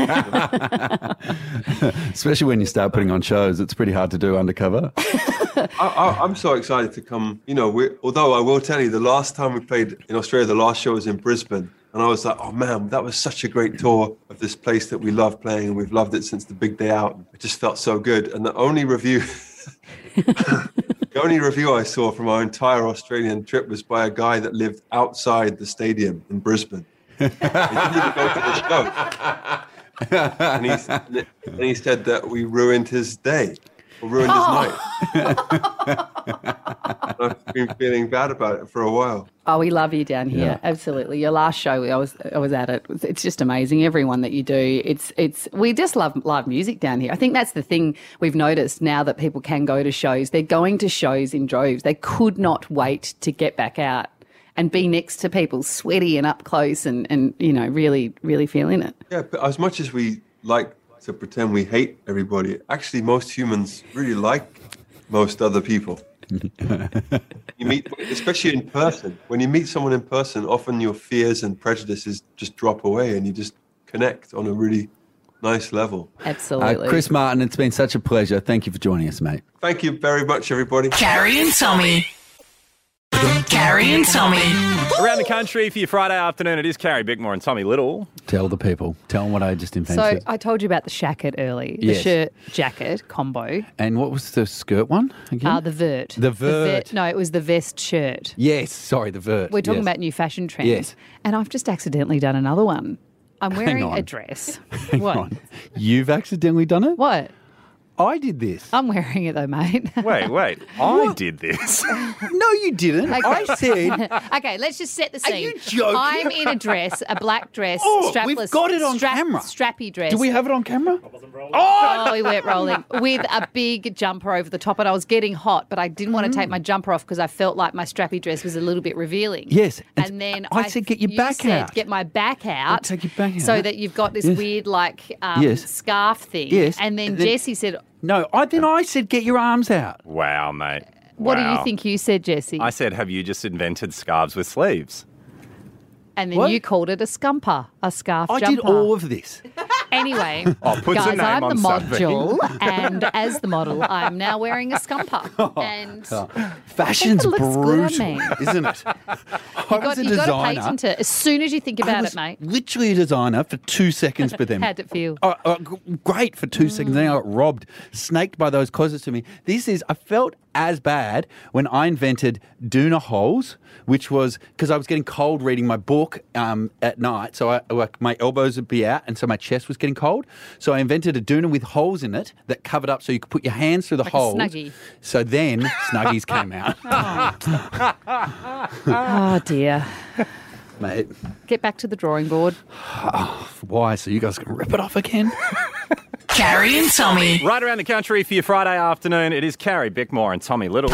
[SPEAKER 5] Especially when you start putting on shows, it's pretty hard to do undercover.
[SPEAKER 13] I'm so excited to come. You know, although I will tell you, the last time we played in Australia, the last show was in Brisbane. And I was like, oh man, that was such a great tour of this place that we love playing, and we've loved it since the big day out. It just felt so good. And the only review I saw from our entire Australian trip was by a guy that lived outside the stadium in Brisbane. He didn't even go to the show. And he said that we ruined his day. Or ruined his night. I've been feeling bad about it for a while.
[SPEAKER 14] Oh, we love you down here.
[SPEAKER 5] Yeah.
[SPEAKER 14] Absolutely. Your last show, I was at it. It's just amazing. Everyone that you do, we just love live music down here. I think that's the thing we've noticed now that people can go to shows. They're going to shows in droves. They could not wait to get back out and be next to people, sweaty and up close, and you know, really, really feeling it.
[SPEAKER 13] Yeah, but as much as we like to pretend we hate everybody, actually most humans really like most other people. You meet, especially in person, when you meet someone in person, often your fears and prejudices just drop away and you just connect on a really nice level.
[SPEAKER 14] Absolutely.
[SPEAKER 5] Chris Martin, it's been such a pleasure. Thank you for joining us, mate.
[SPEAKER 13] Thank you very much, everybody.
[SPEAKER 12] Carrie and Tommy. Carrie and Tommy.
[SPEAKER 4] Around the country for your Friday afternoon, it is Carrie Bickmore and Tommy Little.
[SPEAKER 5] Tell the people. Tell them what I just invented.
[SPEAKER 14] So I told you about the shacket early, the
[SPEAKER 5] Yes.
[SPEAKER 14] shirt jacket combo.
[SPEAKER 5] And what was the skirt one again?
[SPEAKER 14] The vert.
[SPEAKER 5] The vert.
[SPEAKER 14] No, it was the vest shirt.
[SPEAKER 5] Yes, sorry, the vert.
[SPEAKER 14] We're talking
[SPEAKER 5] yes.
[SPEAKER 14] about new fashion trends.
[SPEAKER 5] Yes.
[SPEAKER 14] And I've just accidentally done another one. I'm
[SPEAKER 5] Hang
[SPEAKER 14] wearing
[SPEAKER 5] on.
[SPEAKER 14] a dress.
[SPEAKER 5] Hang
[SPEAKER 14] What?
[SPEAKER 5] on. You've accidentally done it?
[SPEAKER 14] What?
[SPEAKER 5] I did this.
[SPEAKER 14] I'm wearing it though, mate.
[SPEAKER 4] Wait. I did this.
[SPEAKER 5] No, you didn't.
[SPEAKER 14] Okay.
[SPEAKER 5] I said...
[SPEAKER 14] Okay, let's just set the scene.
[SPEAKER 5] Are you joking?
[SPEAKER 14] I'm in a dress, a black dress,
[SPEAKER 5] Oh,
[SPEAKER 14] strapless.
[SPEAKER 5] we've got it on camera.
[SPEAKER 14] Strappy dress.
[SPEAKER 5] Do we have it on camera?
[SPEAKER 14] Oh, we weren't rolling. With a big jumper over the top. And I was getting hot, but I didn't want to take my jumper off because I felt like my strappy dress was a little bit revealing.
[SPEAKER 5] Yes.
[SPEAKER 14] And then
[SPEAKER 5] I said get your
[SPEAKER 14] you
[SPEAKER 5] back
[SPEAKER 14] said,
[SPEAKER 5] out.
[SPEAKER 14] Get my back out.
[SPEAKER 5] Take your back out.
[SPEAKER 14] So that you've got this
[SPEAKER 5] Yes.
[SPEAKER 14] weird like
[SPEAKER 5] Yes.
[SPEAKER 14] scarf thing.
[SPEAKER 5] Yes.
[SPEAKER 14] And then
[SPEAKER 5] And then-
[SPEAKER 14] Jesse said,
[SPEAKER 5] No, I said get your arms out.
[SPEAKER 4] Wow, mate.
[SPEAKER 14] what do
[SPEAKER 4] Wow.
[SPEAKER 14] you think you said, Jesse?
[SPEAKER 4] I said, have you just invented scarves with sleeves?
[SPEAKER 14] And then
[SPEAKER 5] What?
[SPEAKER 14] you called it a scumper, a scarf
[SPEAKER 5] I
[SPEAKER 14] jumper.
[SPEAKER 5] did all of this.
[SPEAKER 14] Anyway,
[SPEAKER 4] Oh, puts a
[SPEAKER 14] guys,
[SPEAKER 4] name
[SPEAKER 14] I'm
[SPEAKER 4] on
[SPEAKER 14] the
[SPEAKER 4] something.
[SPEAKER 14] module, and as the model, I'm now wearing a scumper. And
[SPEAKER 5] Fashion's
[SPEAKER 14] it looks good on
[SPEAKER 5] brutal,
[SPEAKER 14] me.
[SPEAKER 5] isn't it? I was a
[SPEAKER 14] you've got to
[SPEAKER 5] designer.
[SPEAKER 14] patent it as soon as you think
[SPEAKER 5] I
[SPEAKER 14] about
[SPEAKER 5] was
[SPEAKER 14] it, mate.
[SPEAKER 5] literally a designer for 2 seconds, but then
[SPEAKER 14] How'd it feel?
[SPEAKER 5] great for 2 seconds. Then I got robbed, snaked by those closest to me. I felt as bad when I invented Doona holes, which was because I was getting cold reading my book at night. So my elbows would be out, and so my chest was getting cold. So I invented a Doona with holes in it that covered up so you could put your hands through the
[SPEAKER 14] Like a
[SPEAKER 5] holes.
[SPEAKER 14] Snuggie.
[SPEAKER 5] So then Snuggies came out.
[SPEAKER 14] Oh, dear.
[SPEAKER 5] Mate,
[SPEAKER 14] Get back to the drawing board.
[SPEAKER 5] why? So you guys can rip it off again?
[SPEAKER 12] Carrie and Tommy.
[SPEAKER 4] Right around the country for your Friday afternoon, it is Carrie Bickmore and Tommy Little.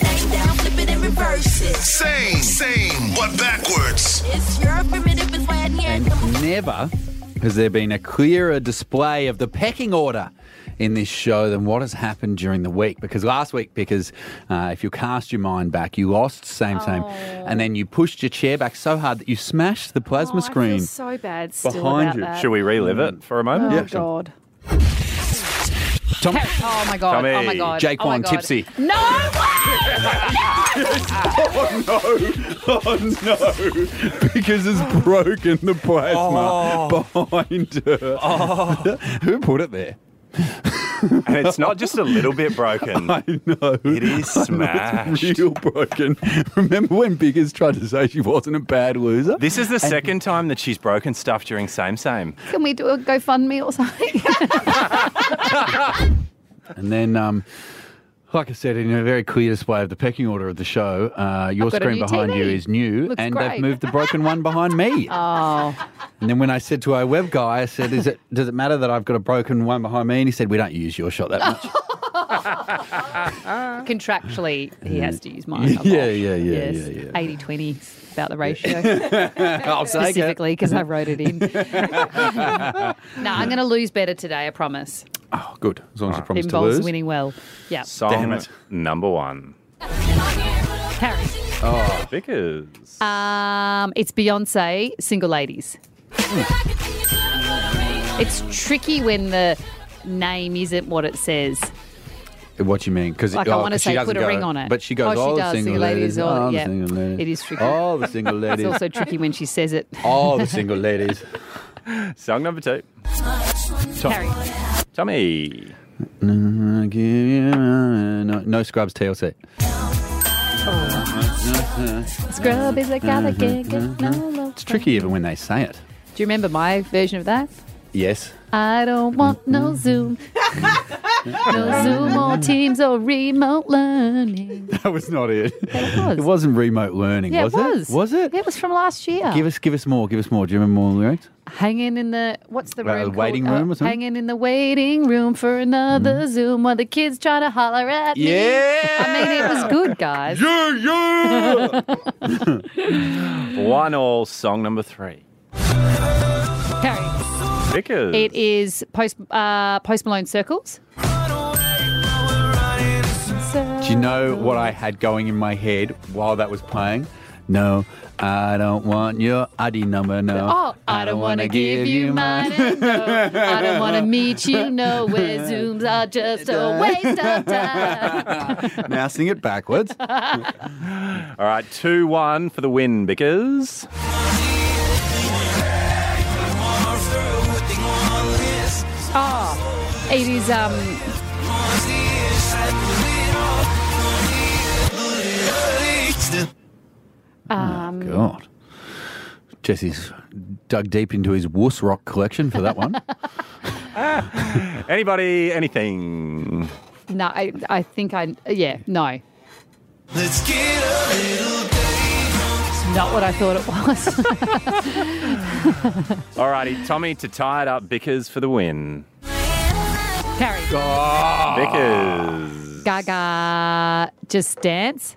[SPEAKER 3] Same, but backwards.
[SPEAKER 5] And never has there been a clearer display of the pecking order in this show than what has happened during the week. Because last week, if you cast your mind back, you lost same, and then you pushed your chair back so hard that you smashed the plasma
[SPEAKER 14] I
[SPEAKER 5] screen.
[SPEAKER 14] feel so bad still
[SPEAKER 5] behind
[SPEAKER 14] about
[SPEAKER 5] you.
[SPEAKER 14] that.
[SPEAKER 4] Should we relive it for a moment?
[SPEAKER 14] Oh, God.
[SPEAKER 5] Tom,
[SPEAKER 14] Oh, my God.
[SPEAKER 4] Tommy.
[SPEAKER 14] Oh, my God.
[SPEAKER 5] Jake
[SPEAKER 14] oh, my
[SPEAKER 5] One,
[SPEAKER 14] God.
[SPEAKER 5] tipsy.
[SPEAKER 14] No
[SPEAKER 5] Oh no! Because it's broken the plasma behind her. Who put it there?
[SPEAKER 4] And it's not just a little bit broken.
[SPEAKER 5] I know.
[SPEAKER 4] It is
[SPEAKER 5] I know,
[SPEAKER 4] smashed.
[SPEAKER 5] It's real broken. Remember when Biggers tried to say she wasn't a bad loser?
[SPEAKER 4] This is the second time that she's broken stuff during Same.
[SPEAKER 14] Can we do a GoFundMe or something?
[SPEAKER 5] And then, Like I said, in a very clear display of the pecking order of the show, your
[SPEAKER 6] got a
[SPEAKER 5] screen
[SPEAKER 6] new
[SPEAKER 5] behind
[SPEAKER 6] TV.
[SPEAKER 5] you is new,
[SPEAKER 6] Looks
[SPEAKER 5] and
[SPEAKER 6] great.
[SPEAKER 5] they've moved the broken one behind me.
[SPEAKER 6] Oh,
[SPEAKER 5] And then when I said to our web guy, I said, does it matter that I've got a broken one behind me? And he said, we don't use your shot that much.
[SPEAKER 6] contractually, he has to use mine.
[SPEAKER 5] Yeah.
[SPEAKER 6] 80-20 is about the ratio.
[SPEAKER 5] I'll take it.
[SPEAKER 6] Specifically because I wrote it in. No, I'm going to lose better today, I promise.
[SPEAKER 5] Oh, good. As long as you
[SPEAKER 6] It
[SPEAKER 5] promise to
[SPEAKER 6] involves
[SPEAKER 5] lose.
[SPEAKER 6] winning well. Yeah.
[SPEAKER 4] Song number 1.
[SPEAKER 6] Carrie.
[SPEAKER 5] Oh,
[SPEAKER 4] Vickers.
[SPEAKER 6] It's Beyonce, Single Ladies. It's tricky when the name isn't what it says.
[SPEAKER 5] what do you mean? Because
[SPEAKER 6] Like I want to say put a ring on it.
[SPEAKER 5] But she goes,
[SPEAKER 6] oh, she
[SPEAKER 5] the
[SPEAKER 6] does.
[SPEAKER 5] single ladies.
[SPEAKER 6] Oh,
[SPEAKER 5] the
[SPEAKER 6] yeah.
[SPEAKER 5] single ladies.
[SPEAKER 6] It is tricky.
[SPEAKER 5] Oh, the single ladies.
[SPEAKER 6] It's also tricky when she says it.
[SPEAKER 5] Oh, the single ladies.
[SPEAKER 4] Song number 2.
[SPEAKER 6] Carrie.
[SPEAKER 5] No,
[SPEAKER 4] Tommy.
[SPEAKER 5] no Scrubs TLC.
[SPEAKER 6] Scrub is like I can't get no love.
[SPEAKER 5] It's tricky even when they say it.
[SPEAKER 6] Do you remember my version of that?
[SPEAKER 5] Yes.
[SPEAKER 6] I don't want no Zoom. No Zoom or Teams or remote learning.
[SPEAKER 5] That was not it.
[SPEAKER 6] It was.
[SPEAKER 5] It wasn't remote learning,
[SPEAKER 6] Yeah,
[SPEAKER 5] was
[SPEAKER 6] it was.
[SPEAKER 5] Was it?
[SPEAKER 6] It was from last year.
[SPEAKER 5] Give us more. Do you remember more lyrics?
[SPEAKER 6] Hanging in the, what's the room
[SPEAKER 5] waiting
[SPEAKER 6] called?
[SPEAKER 5] room or something?
[SPEAKER 6] Hanging in the waiting room for another Zoom while the kids try to holler at me.
[SPEAKER 5] Yeah!
[SPEAKER 6] I mean, it was good, guys.
[SPEAKER 5] Yeah!
[SPEAKER 4] 1-1. Song number 3.
[SPEAKER 6] Carrie.
[SPEAKER 4] Vickers.
[SPEAKER 6] It is Post Malone Circles.
[SPEAKER 5] Do you know what I had going in my head while that was playing? No, I don't want your ID number, no.
[SPEAKER 6] Oh, I don't want to give you mine. And no, I don't want to meet you nowhere. Zooms are just a waste of time.
[SPEAKER 5] Now sing it backwards.
[SPEAKER 4] All right, 2-1 for the win, Vickers.
[SPEAKER 6] Oh, it is
[SPEAKER 5] God. Jesse's dug deep into his wuss rock collection for that one.
[SPEAKER 4] Anybody, anything?
[SPEAKER 6] no. I think no.
[SPEAKER 12] Let's get a little
[SPEAKER 6] It's not what I thought it was.
[SPEAKER 4] All righty, Tommy to tie it up, Vickers for the win.
[SPEAKER 6] Carrie.
[SPEAKER 4] Vickers.
[SPEAKER 6] Gaga, Just Dance.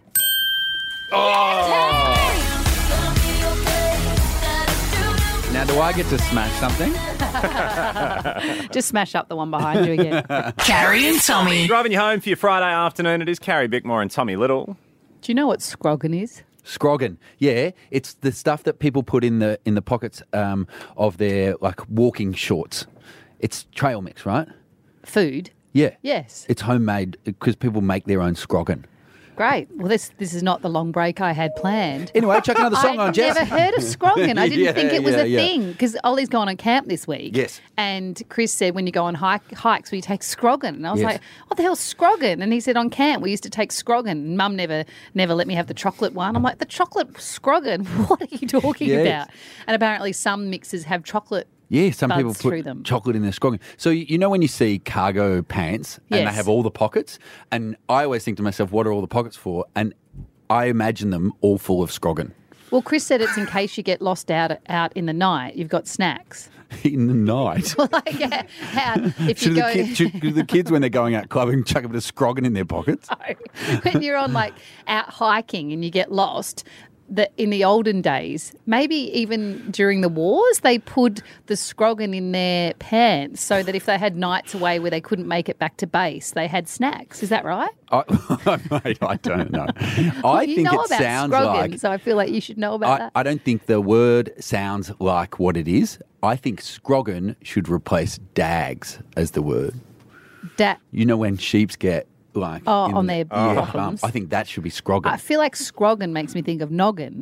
[SPEAKER 5] Now, do I get to smash something?
[SPEAKER 6] Just smash up the one behind you again.
[SPEAKER 12] Carrie and Tommy.
[SPEAKER 4] Driving you home for your Friday afternoon, it is Carrie Bickmore and Tommy Little.
[SPEAKER 6] Do you know what scroggin is?
[SPEAKER 5] Scroggin, yeah, it's the stuff that people put in the pockets of their like walking shorts. It's trail mix, right?
[SPEAKER 6] Food.
[SPEAKER 5] Yeah.
[SPEAKER 6] Yes.
[SPEAKER 5] It's homemade because people make their own scroggin.
[SPEAKER 6] Great. Well, this is not the long break I had planned.
[SPEAKER 5] Anyway, chuck another song on,
[SPEAKER 6] I'd
[SPEAKER 5] Jess.
[SPEAKER 6] never heard of scroggin. I didn't
[SPEAKER 5] Yeah,
[SPEAKER 6] think it was a
[SPEAKER 5] yeah.
[SPEAKER 6] thing because Ollie's gone on camp this week.
[SPEAKER 5] Yes.
[SPEAKER 6] And Chris said when you go on hikes, we take scroggin. And I was
[SPEAKER 5] Yes.
[SPEAKER 6] like, what the hell's scroggin? And he said on camp we used to take scroggin. And Mum never let me have the chocolate one. I'm like, the chocolate scroggin? What are you talking
[SPEAKER 5] Yes.
[SPEAKER 6] about? And apparently some mixes have chocolate.
[SPEAKER 5] Yeah, some
[SPEAKER 6] buds
[SPEAKER 5] people
[SPEAKER 6] through
[SPEAKER 5] put
[SPEAKER 6] them.
[SPEAKER 5] chocolate in their scroggin. So you know when you see cargo pants and they
[SPEAKER 6] Yes.
[SPEAKER 5] have all the pockets, and I always think to myself, what are all the pockets for? And I imagine them all full of scroggin.
[SPEAKER 6] Well, Chris said it's in case you get lost out in the night. You've got snacks.
[SPEAKER 5] In the night.
[SPEAKER 6] Like how if you
[SPEAKER 5] Should
[SPEAKER 6] go.
[SPEAKER 5] the kids, when they're going out clubbing, chuck a bit of scroggin in their pockets?
[SPEAKER 6] When you're on like out hiking and you get lost, that in the olden days, maybe even during the wars, they put the scroggin in their pants so that if they had nights away where they couldn't make it back to base, they had snacks. Is that right?
[SPEAKER 5] Mate, I don't know.
[SPEAKER 6] Well,
[SPEAKER 5] I
[SPEAKER 6] you
[SPEAKER 5] think
[SPEAKER 6] know
[SPEAKER 5] it
[SPEAKER 6] about
[SPEAKER 5] sounds
[SPEAKER 6] scroggin,
[SPEAKER 5] like.
[SPEAKER 6] so I feel like you should know about that.
[SPEAKER 5] I don't think the word sounds like what it is. I think scroggin should replace dags as the word. You know when sheeps get like
[SPEAKER 6] on their bottoms.
[SPEAKER 5] I think that should be scroggin.
[SPEAKER 6] I feel like scroggin makes me think of noggin.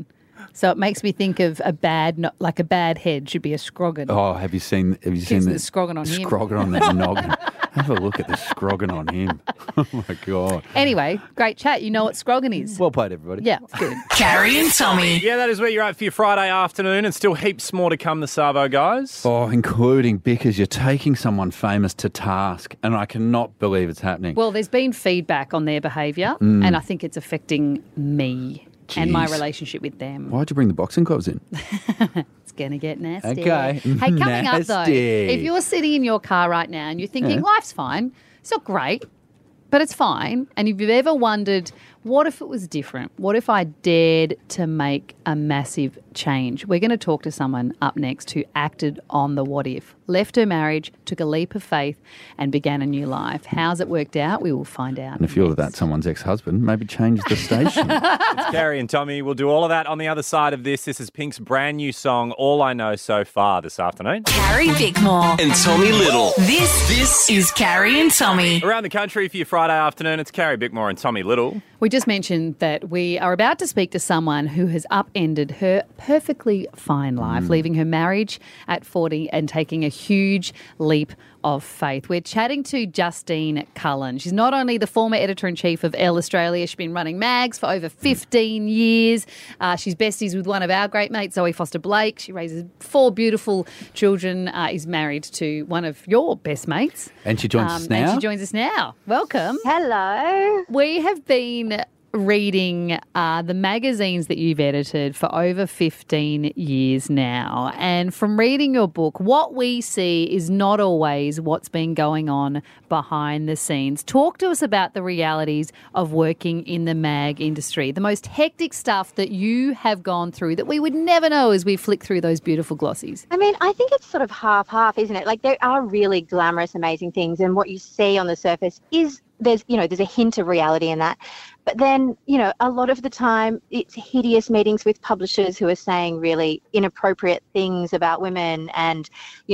[SPEAKER 6] So it makes me think of a bad head should be a scroggin.
[SPEAKER 5] Oh, have you seen the
[SPEAKER 6] scroggin on him?
[SPEAKER 5] Scroggin on that noggin. Have a look at the scroggin on him. Oh, my God.
[SPEAKER 6] Anyway, great chat. You know what scroggin is.
[SPEAKER 5] Well played, everybody.
[SPEAKER 6] Yeah, it's good.
[SPEAKER 12] Carrie and Tommy.
[SPEAKER 4] Yeah, that is where you're at for your Friday afternoon, and still heaps more to come, the Savo guys.
[SPEAKER 5] Oh, including because you're taking someone famous to task, and I cannot believe it's happening.
[SPEAKER 6] Well, there's been feedback on their behaviour, and I think it's affecting me and my
[SPEAKER 5] Jeez.
[SPEAKER 6] relationship with them.
[SPEAKER 5] Why'd you bring the boxing gloves in?
[SPEAKER 6] It's going to get nasty.
[SPEAKER 5] Okay.
[SPEAKER 6] Hey, coming up though,
[SPEAKER 5] Nasty.
[SPEAKER 6] if you're sitting in your car right now and you're thinking, life's fine, it's not great, but it's fine. And if you've ever wondered, what if it was different? What if I dared to make a massive change? We're going to talk to someone up next who acted on the what if, left her marriage, took a leap of faith and began a new life. How's it worked out? We will find out.
[SPEAKER 5] And if you're that someone's ex-husband, maybe change the station.
[SPEAKER 4] It's Carrie and Tommy. We'll do all of that on the other side of this. This is Pink's brand new song, All I Know So Far, this afternoon.
[SPEAKER 12] Carrie Bickmore.
[SPEAKER 3] And Tommy Little.
[SPEAKER 12] This is Carrie and Tommy.
[SPEAKER 4] Around the country for your Friday afternoon, it's Carrie Bickmore and Tommy Little.
[SPEAKER 6] We just mentioned that we are about to speak to someone who has upended her perfectly fine life, leaving her marriage at 40 and taking a huge leap of faith. We're chatting to Justine Cullen. She's not only the former editor-in-chief of Elle Australia, she's been running mags for over 15 years. She's besties with one of our great mates, Zoe Foster-Blake. She raises 4 beautiful children, is married to one of your best mates.
[SPEAKER 5] And she joins us now.
[SPEAKER 6] And she joins us now. Welcome.
[SPEAKER 15] Hello.
[SPEAKER 6] We have been reading the magazines that you've edited for over 15 years now. And from reading your book, what we see is not always what's been going on behind the scenes. Talk to us about the realities of working in the mag industry, the most hectic stuff that you have gone through that we would never know as we flick through those beautiful glossies.
[SPEAKER 15] I mean, I think it's sort of half-half, isn't it? Like, there are really glamorous, amazing things, and what you see on the surface is there's a hint of reality in that. But then, a lot of the time it's hideous meetings with publishers who are saying really inappropriate things about women and,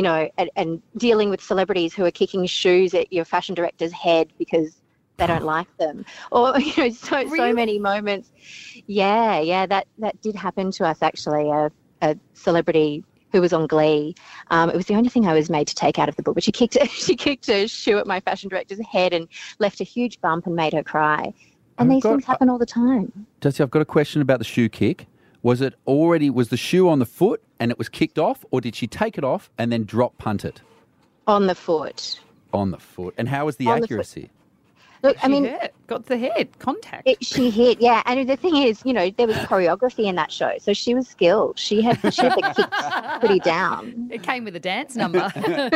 [SPEAKER 15] and dealing with celebrities who are kicking shoes at your fashion director's head because they don't like them. Or, so many moments. Yeah, that did happen to us, actually, a celebrity who was on Glee. It was the only thing I was made to take out of the book, but she kicked a shoe at my fashion director's head and left a huge bump and made her cry. And these things happen all the time.
[SPEAKER 5] Jessie, I've got a question about the shoe kick. Was the shoe on the foot and it was kicked off, or did she take it off and then drop punt it?
[SPEAKER 15] On the foot.
[SPEAKER 5] On the foot. And how was the accuracy?
[SPEAKER 15] Look,
[SPEAKER 6] got the head contact.
[SPEAKER 15] She hit, yeah. And the thing is, there was choreography in that show, so she was skilled. She had the kicks pretty down.
[SPEAKER 6] It came with a dance number.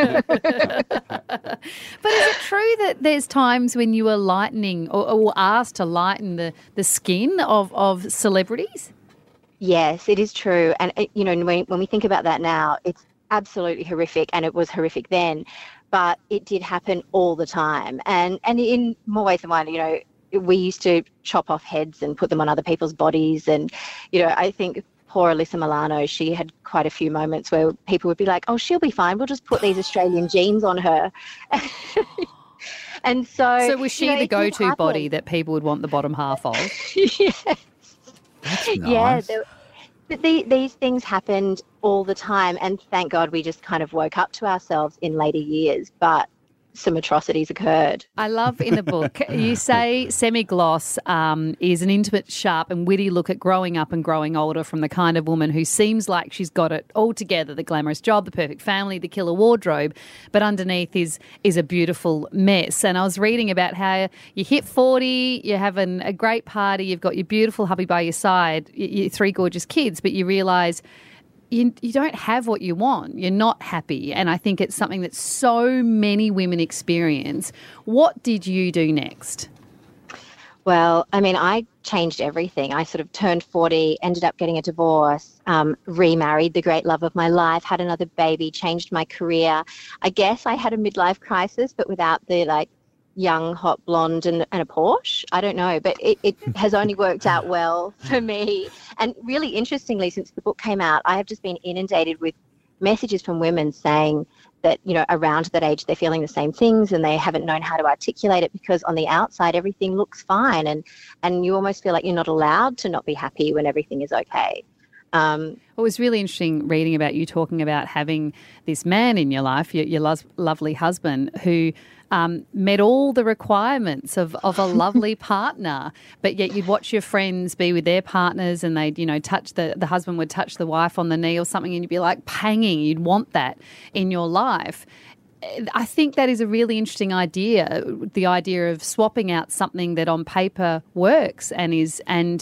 [SPEAKER 6] But is it true that there's times when you are lightening or asked to lighten the skin of celebrities?
[SPEAKER 15] Yes, it is true. And when we think about that now, it's absolutely horrific, and it was horrific then. But it did happen all the time. And in more ways than one, we used to chop off heads and put them on other people's bodies. And, I think poor Alyssa Milano, she had quite a few moments where people would be like, oh, she'll be fine. We'll just put these Australian jeans on her. And so
[SPEAKER 6] was she the go-to body that people would want the bottom half of?
[SPEAKER 15] Yes.
[SPEAKER 5] That's nice.
[SPEAKER 15] Yeah. But these things happened all the time, and thank God we just kind of woke up to ourselves in later years, but some atrocities occurred.
[SPEAKER 6] I love in the book, you say Semi-Gloss is an intimate, sharp and witty look at growing up and growing older from the kind of woman who seems like she's got it all together, the glamorous job, the perfect family, the killer wardrobe, but underneath is a beautiful mess. And I was reading about how you hit 40, you're having a great party, you've got your beautiful hubby by your side, your 3 gorgeous kids, but you realise you don't have what you want. You're not happy. And I think it's something that so many women experience. What did you do next?
[SPEAKER 15] Well, I changed everything. I sort of turned 40, ended up getting a divorce, remarried the great love of my life, had another baby, changed my career. I guess I had a midlife crisis, but without the young, hot blonde and a Porsche. I don't know, but it has only worked out well for me. And really interestingly, since the book came out, I have just been inundated with messages from women saying that, around that age, they're feeling the same things and they haven't known how to articulate it because on the outside, everything looks fine. And you almost feel like you're not allowed to not be happy when everything is okay.
[SPEAKER 14] It was really interesting reading about you talking about having this man in your life, your lovely husband, who met all the requirements of a lovely partner, but yet you'd watch your friends be with their partners and they'd, touch the husband would touch the wife on the knee or something and you'd be like panging. You'd want that in your life. I think that is a really interesting idea, the idea of swapping out something that on paper works and is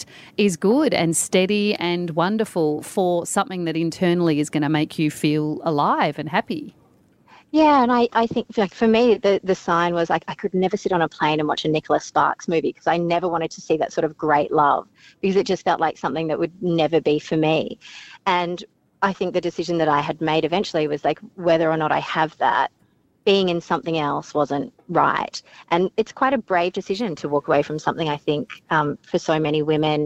[SPEAKER 14] good and steady and wonderful for something that internally is going to make you feel alive and happy.
[SPEAKER 15] Yeah, and I think, like, for me, the sign was like I could never sit on a plane and watch a Nicholas Sparks movie because I never wanted to see that sort of great love because it just felt like something that would never be for me. And I think the decision that I had made eventually was like whether or not I have that, being in something else wasn't right. And it's quite a brave decision to walk away from something, I think, for so many women,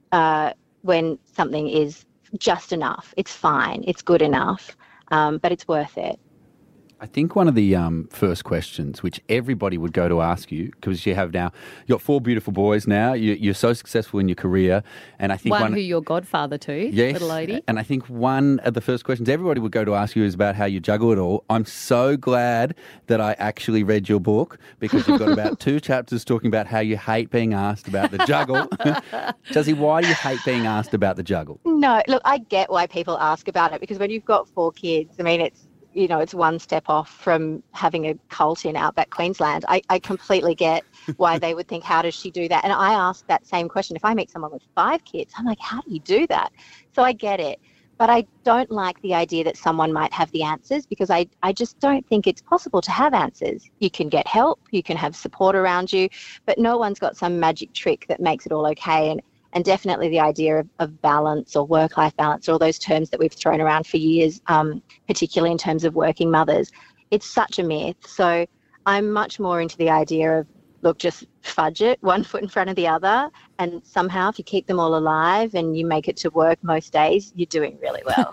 [SPEAKER 15] when something is just enough. It's fine. It's good enough, but it's worth it.
[SPEAKER 5] I think one of the first questions which everybody would go to ask you, because you got 4 beautiful boys now, you're so successful in your career, and I think
[SPEAKER 14] one who you're godfather to,
[SPEAKER 5] yes,
[SPEAKER 14] little lady.
[SPEAKER 5] And I think one of the first questions everybody would go to ask you is about how you juggle it all. I'm so glad that I actually read your book because you've got about 2 chapters talking about how you hate being asked about the juggle. Jessie, why do you hate being asked about the juggle?
[SPEAKER 15] No, look, I get why people ask about it because when you've got 4 kids, I mean, it's one step off from having a cult in outback Queensland. I completely get why they would think, how does she do that? And I ask that same question. If I meet someone with 5 kids, I'm like, how do you do that? So I get it. But I don't like the idea that someone might have the answers because I just don't think it's possible to have answers. You can get help, you can have support around you, but no one's got some magic trick that makes it all okay. And definitely the idea of balance or work-life balance, or all those terms that we've thrown around for years, particularly in terms of working mothers, it's such a myth. So I'm much more into the idea of, look, just fudge it, one foot in front of the other, and somehow if you keep them all alive and you make it to work most days, you're doing really well.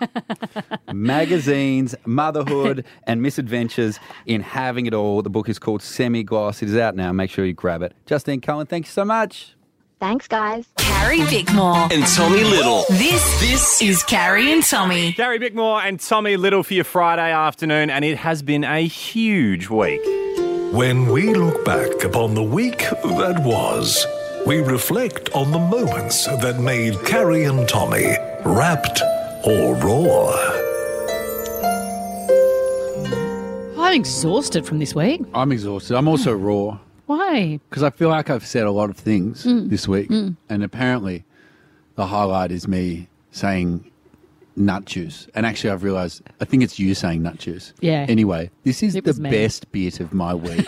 [SPEAKER 5] Magazines, motherhood and misadventures in having it all. The book is called Semi-Gloss. It is out now. Make sure you grab it. Justine Cohen, thank you so much.
[SPEAKER 15] Thanks, guys.
[SPEAKER 12] Carrie Bickmore
[SPEAKER 3] And Tommy Little.
[SPEAKER 12] This is Carrie and Tommy.
[SPEAKER 4] Carrie Bickmore and Tommy Little for your Friday afternoon, and it has been a huge week.
[SPEAKER 16] When we look back upon the week that was, we reflect on the moments that made Carrie and Tommy wrapped or raw.
[SPEAKER 6] I'm exhausted from this week.
[SPEAKER 5] I'm exhausted. I'm also raw.
[SPEAKER 6] Why?
[SPEAKER 5] Because I feel like I've said a lot of things this week, and apparently the highlight is me saying nut juice. And actually I've realised, I think it's you saying nut juice.
[SPEAKER 6] Yeah.
[SPEAKER 5] Anyway, this is the best bit of my week.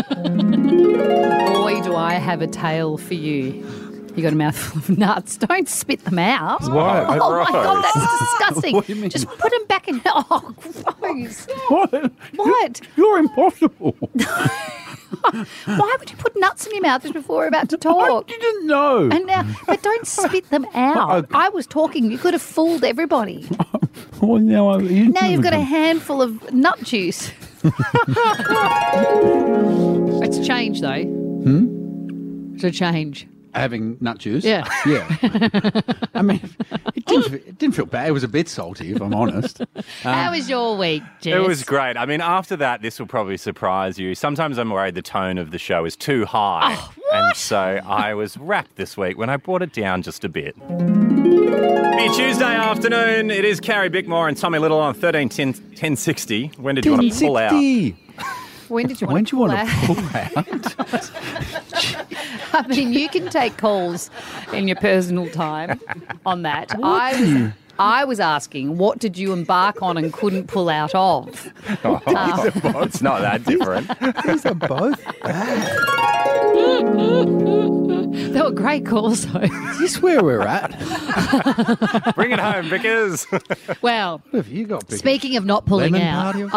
[SPEAKER 14] Boy, do I have a tale for you. You got a mouthful of nuts. Don't spit them out.
[SPEAKER 5] Why?
[SPEAKER 14] Oh, my God, that's disgusting.
[SPEAKER 5] What do you mean?
[SPEAKER 14] Just put them back in. Oh, gross.
[SPEAKER 5] What? You're impossible.
[SPEAKER 14] Why would you put nuts in your mouth just before we're about to talk?
[SPEAKER 5] I didn't know.
[SPEAKER 14] And now, but don't spit them out. I was talking. You could have fooled everybody.
[SPEAKER 5] Well, now
[SPEAKER 14] you've got a handful of nut juice. It's a change, though. It's a change.
[SPEAKER 5] Having nut juice?
[SPEAKER 14] Yeah.
[SPEAKER 5] Yeah. I mean, it didn't feel bad. It was a bit salty, if I'm honest.
[SPEAKER 6] How was your week, Jess?
[SPEAKER 4] It was great. I mean, after that, this will probably surprise you. Sometimes I'm worried the tone of the show is too high.
[SPEAKER 6] Oh, what?
[SPEAKER 4] And so I was wrapped this week when I brought it down just a bit. Be Tuesday afternoon. It is Carrie Bickmore and Tommy Little on 1060. When did you want to pull out?
[SPEAKER 14] When did you want to pull out? I mean, you can take calls in your personal time on that. I was asking, what did you embark on and couldn't pull out of?
[SPEAKER 4] It's not that different.
[SPEAKER 5] These are both bad.
[SPEAKER 6] They were great calls, though.
[SPEAKER 5] Is this where we're at?
[SPEAKER 4] Bring it home, Vickers.
[SPEAKER 6] Well,
[SPEAKER 5] what have you got, Vickers?
[SPEAKER 6] Speaking of not pulling
[SPEAKER 5] Lemon
[SPEAKER 6] out,
[SPEAKER 5] party?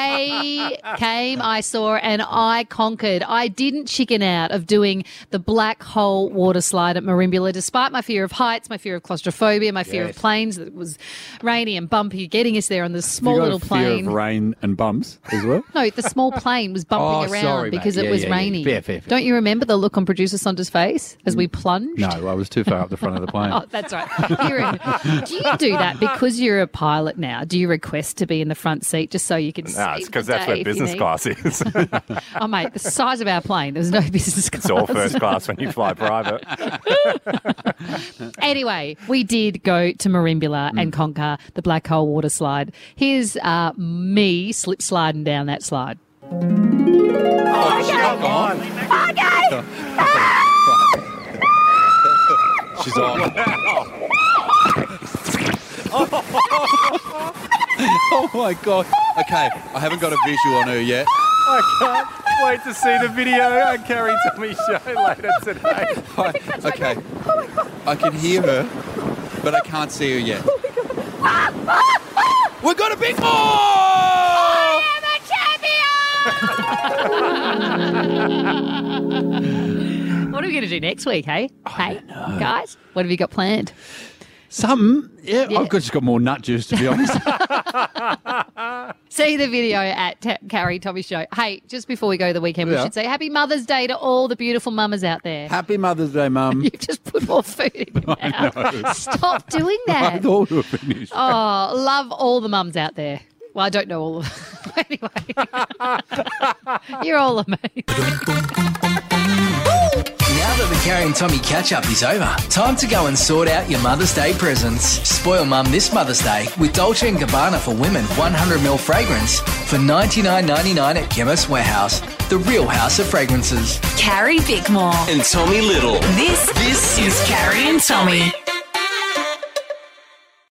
[SPEAKER 6] I saw, and I conquered. I didn't chicken out of doing the black hole water slide at Merimbula, despite my fear of heights, my fear of claustrophobia, my fear of planes. It was rainy and bumpy, getting us there on this small little plane.
[SPEAKER 5] Fear of rain and bumps as well?
[SPEAKER 6] No, the small plane was bumping around because it was rainy.
[SPEAKER 5] Fair.
[SPEAKER 6] Don't you remember the look on producer Sonda's face as as we plunged?
[SPEAKER 5] No, I was too far up the front of the plane.
[SPEAKER 6] Oh, that's right. Do you do that because you're a pilot now? Do you request to be in the front seat just so you can see?
[SPEAKER 4] No, it's because that's where business class is.
[SPEAKER 6] Oh, mate, the size of our plane, there's no business class.
[SPEAKER 4] It's all first class when you fly private.
[SPEAKER 6] Anyway, we did go to Merimbula and conquer the Black Hole water slide. Here's me slip sliding down that slide.
[SPEAKER 12] Oh,
[SPEAKER 6] she's
[SPEAKER 12] not
[SPEAKER 6] gone.
[SPEAKER 12] Okay.
[SPEAKER 5] She's on. Oh my God. Okay, I haven't got a visual on her yet.
[SPEAKER 4] I can't wait to see the video on Carrie Tommy show later today.
[SPEAKER 5] Okay, I can hear her, but I can't see her yet. We've got a big ball!
[SPEAKER 12] I
[SPEAKER 6] What are we going to do next week, hey? Hey, guys, what have you got planned?
[SPEAKER 5] Some, yeah. I've just got more nut juice, to be honest.
[SPEAKER 6] See the video at Carrie Tommy Show. Hey, just before we go to the weekend, we
[SPEAKER 5] Yeah.
[SPEAKER 6] should say Happy Mother's Day to all the beautiful mamas out there.
[SPEAKER 5] Happy Mother's Day, Mum.
[SPEAKER 6] You've just put more food in your mouth. Stop doing that.
[SPEAKER 5] I thought we were finished.
[SPEAKER 6] Oh, love all the mums out there. Well, I don't know all of them. Anyway, you're all amazing.
[SPEAKER 1] Now that the Carrie and Tommy catch-up is over, time to go and sort out your Mother's Day presents. Spoil Mum this Mother's Day with Dolce & Gabbana for Women 100ml fragrance for $99.99 at Chemist Warehouse, the real house of fragrances.
[SPEAKER 17] Carrie Bickmore
[SPEAKER 3] And Tommy Little.
[SPEAKER 17] This is Carrie and Tommy.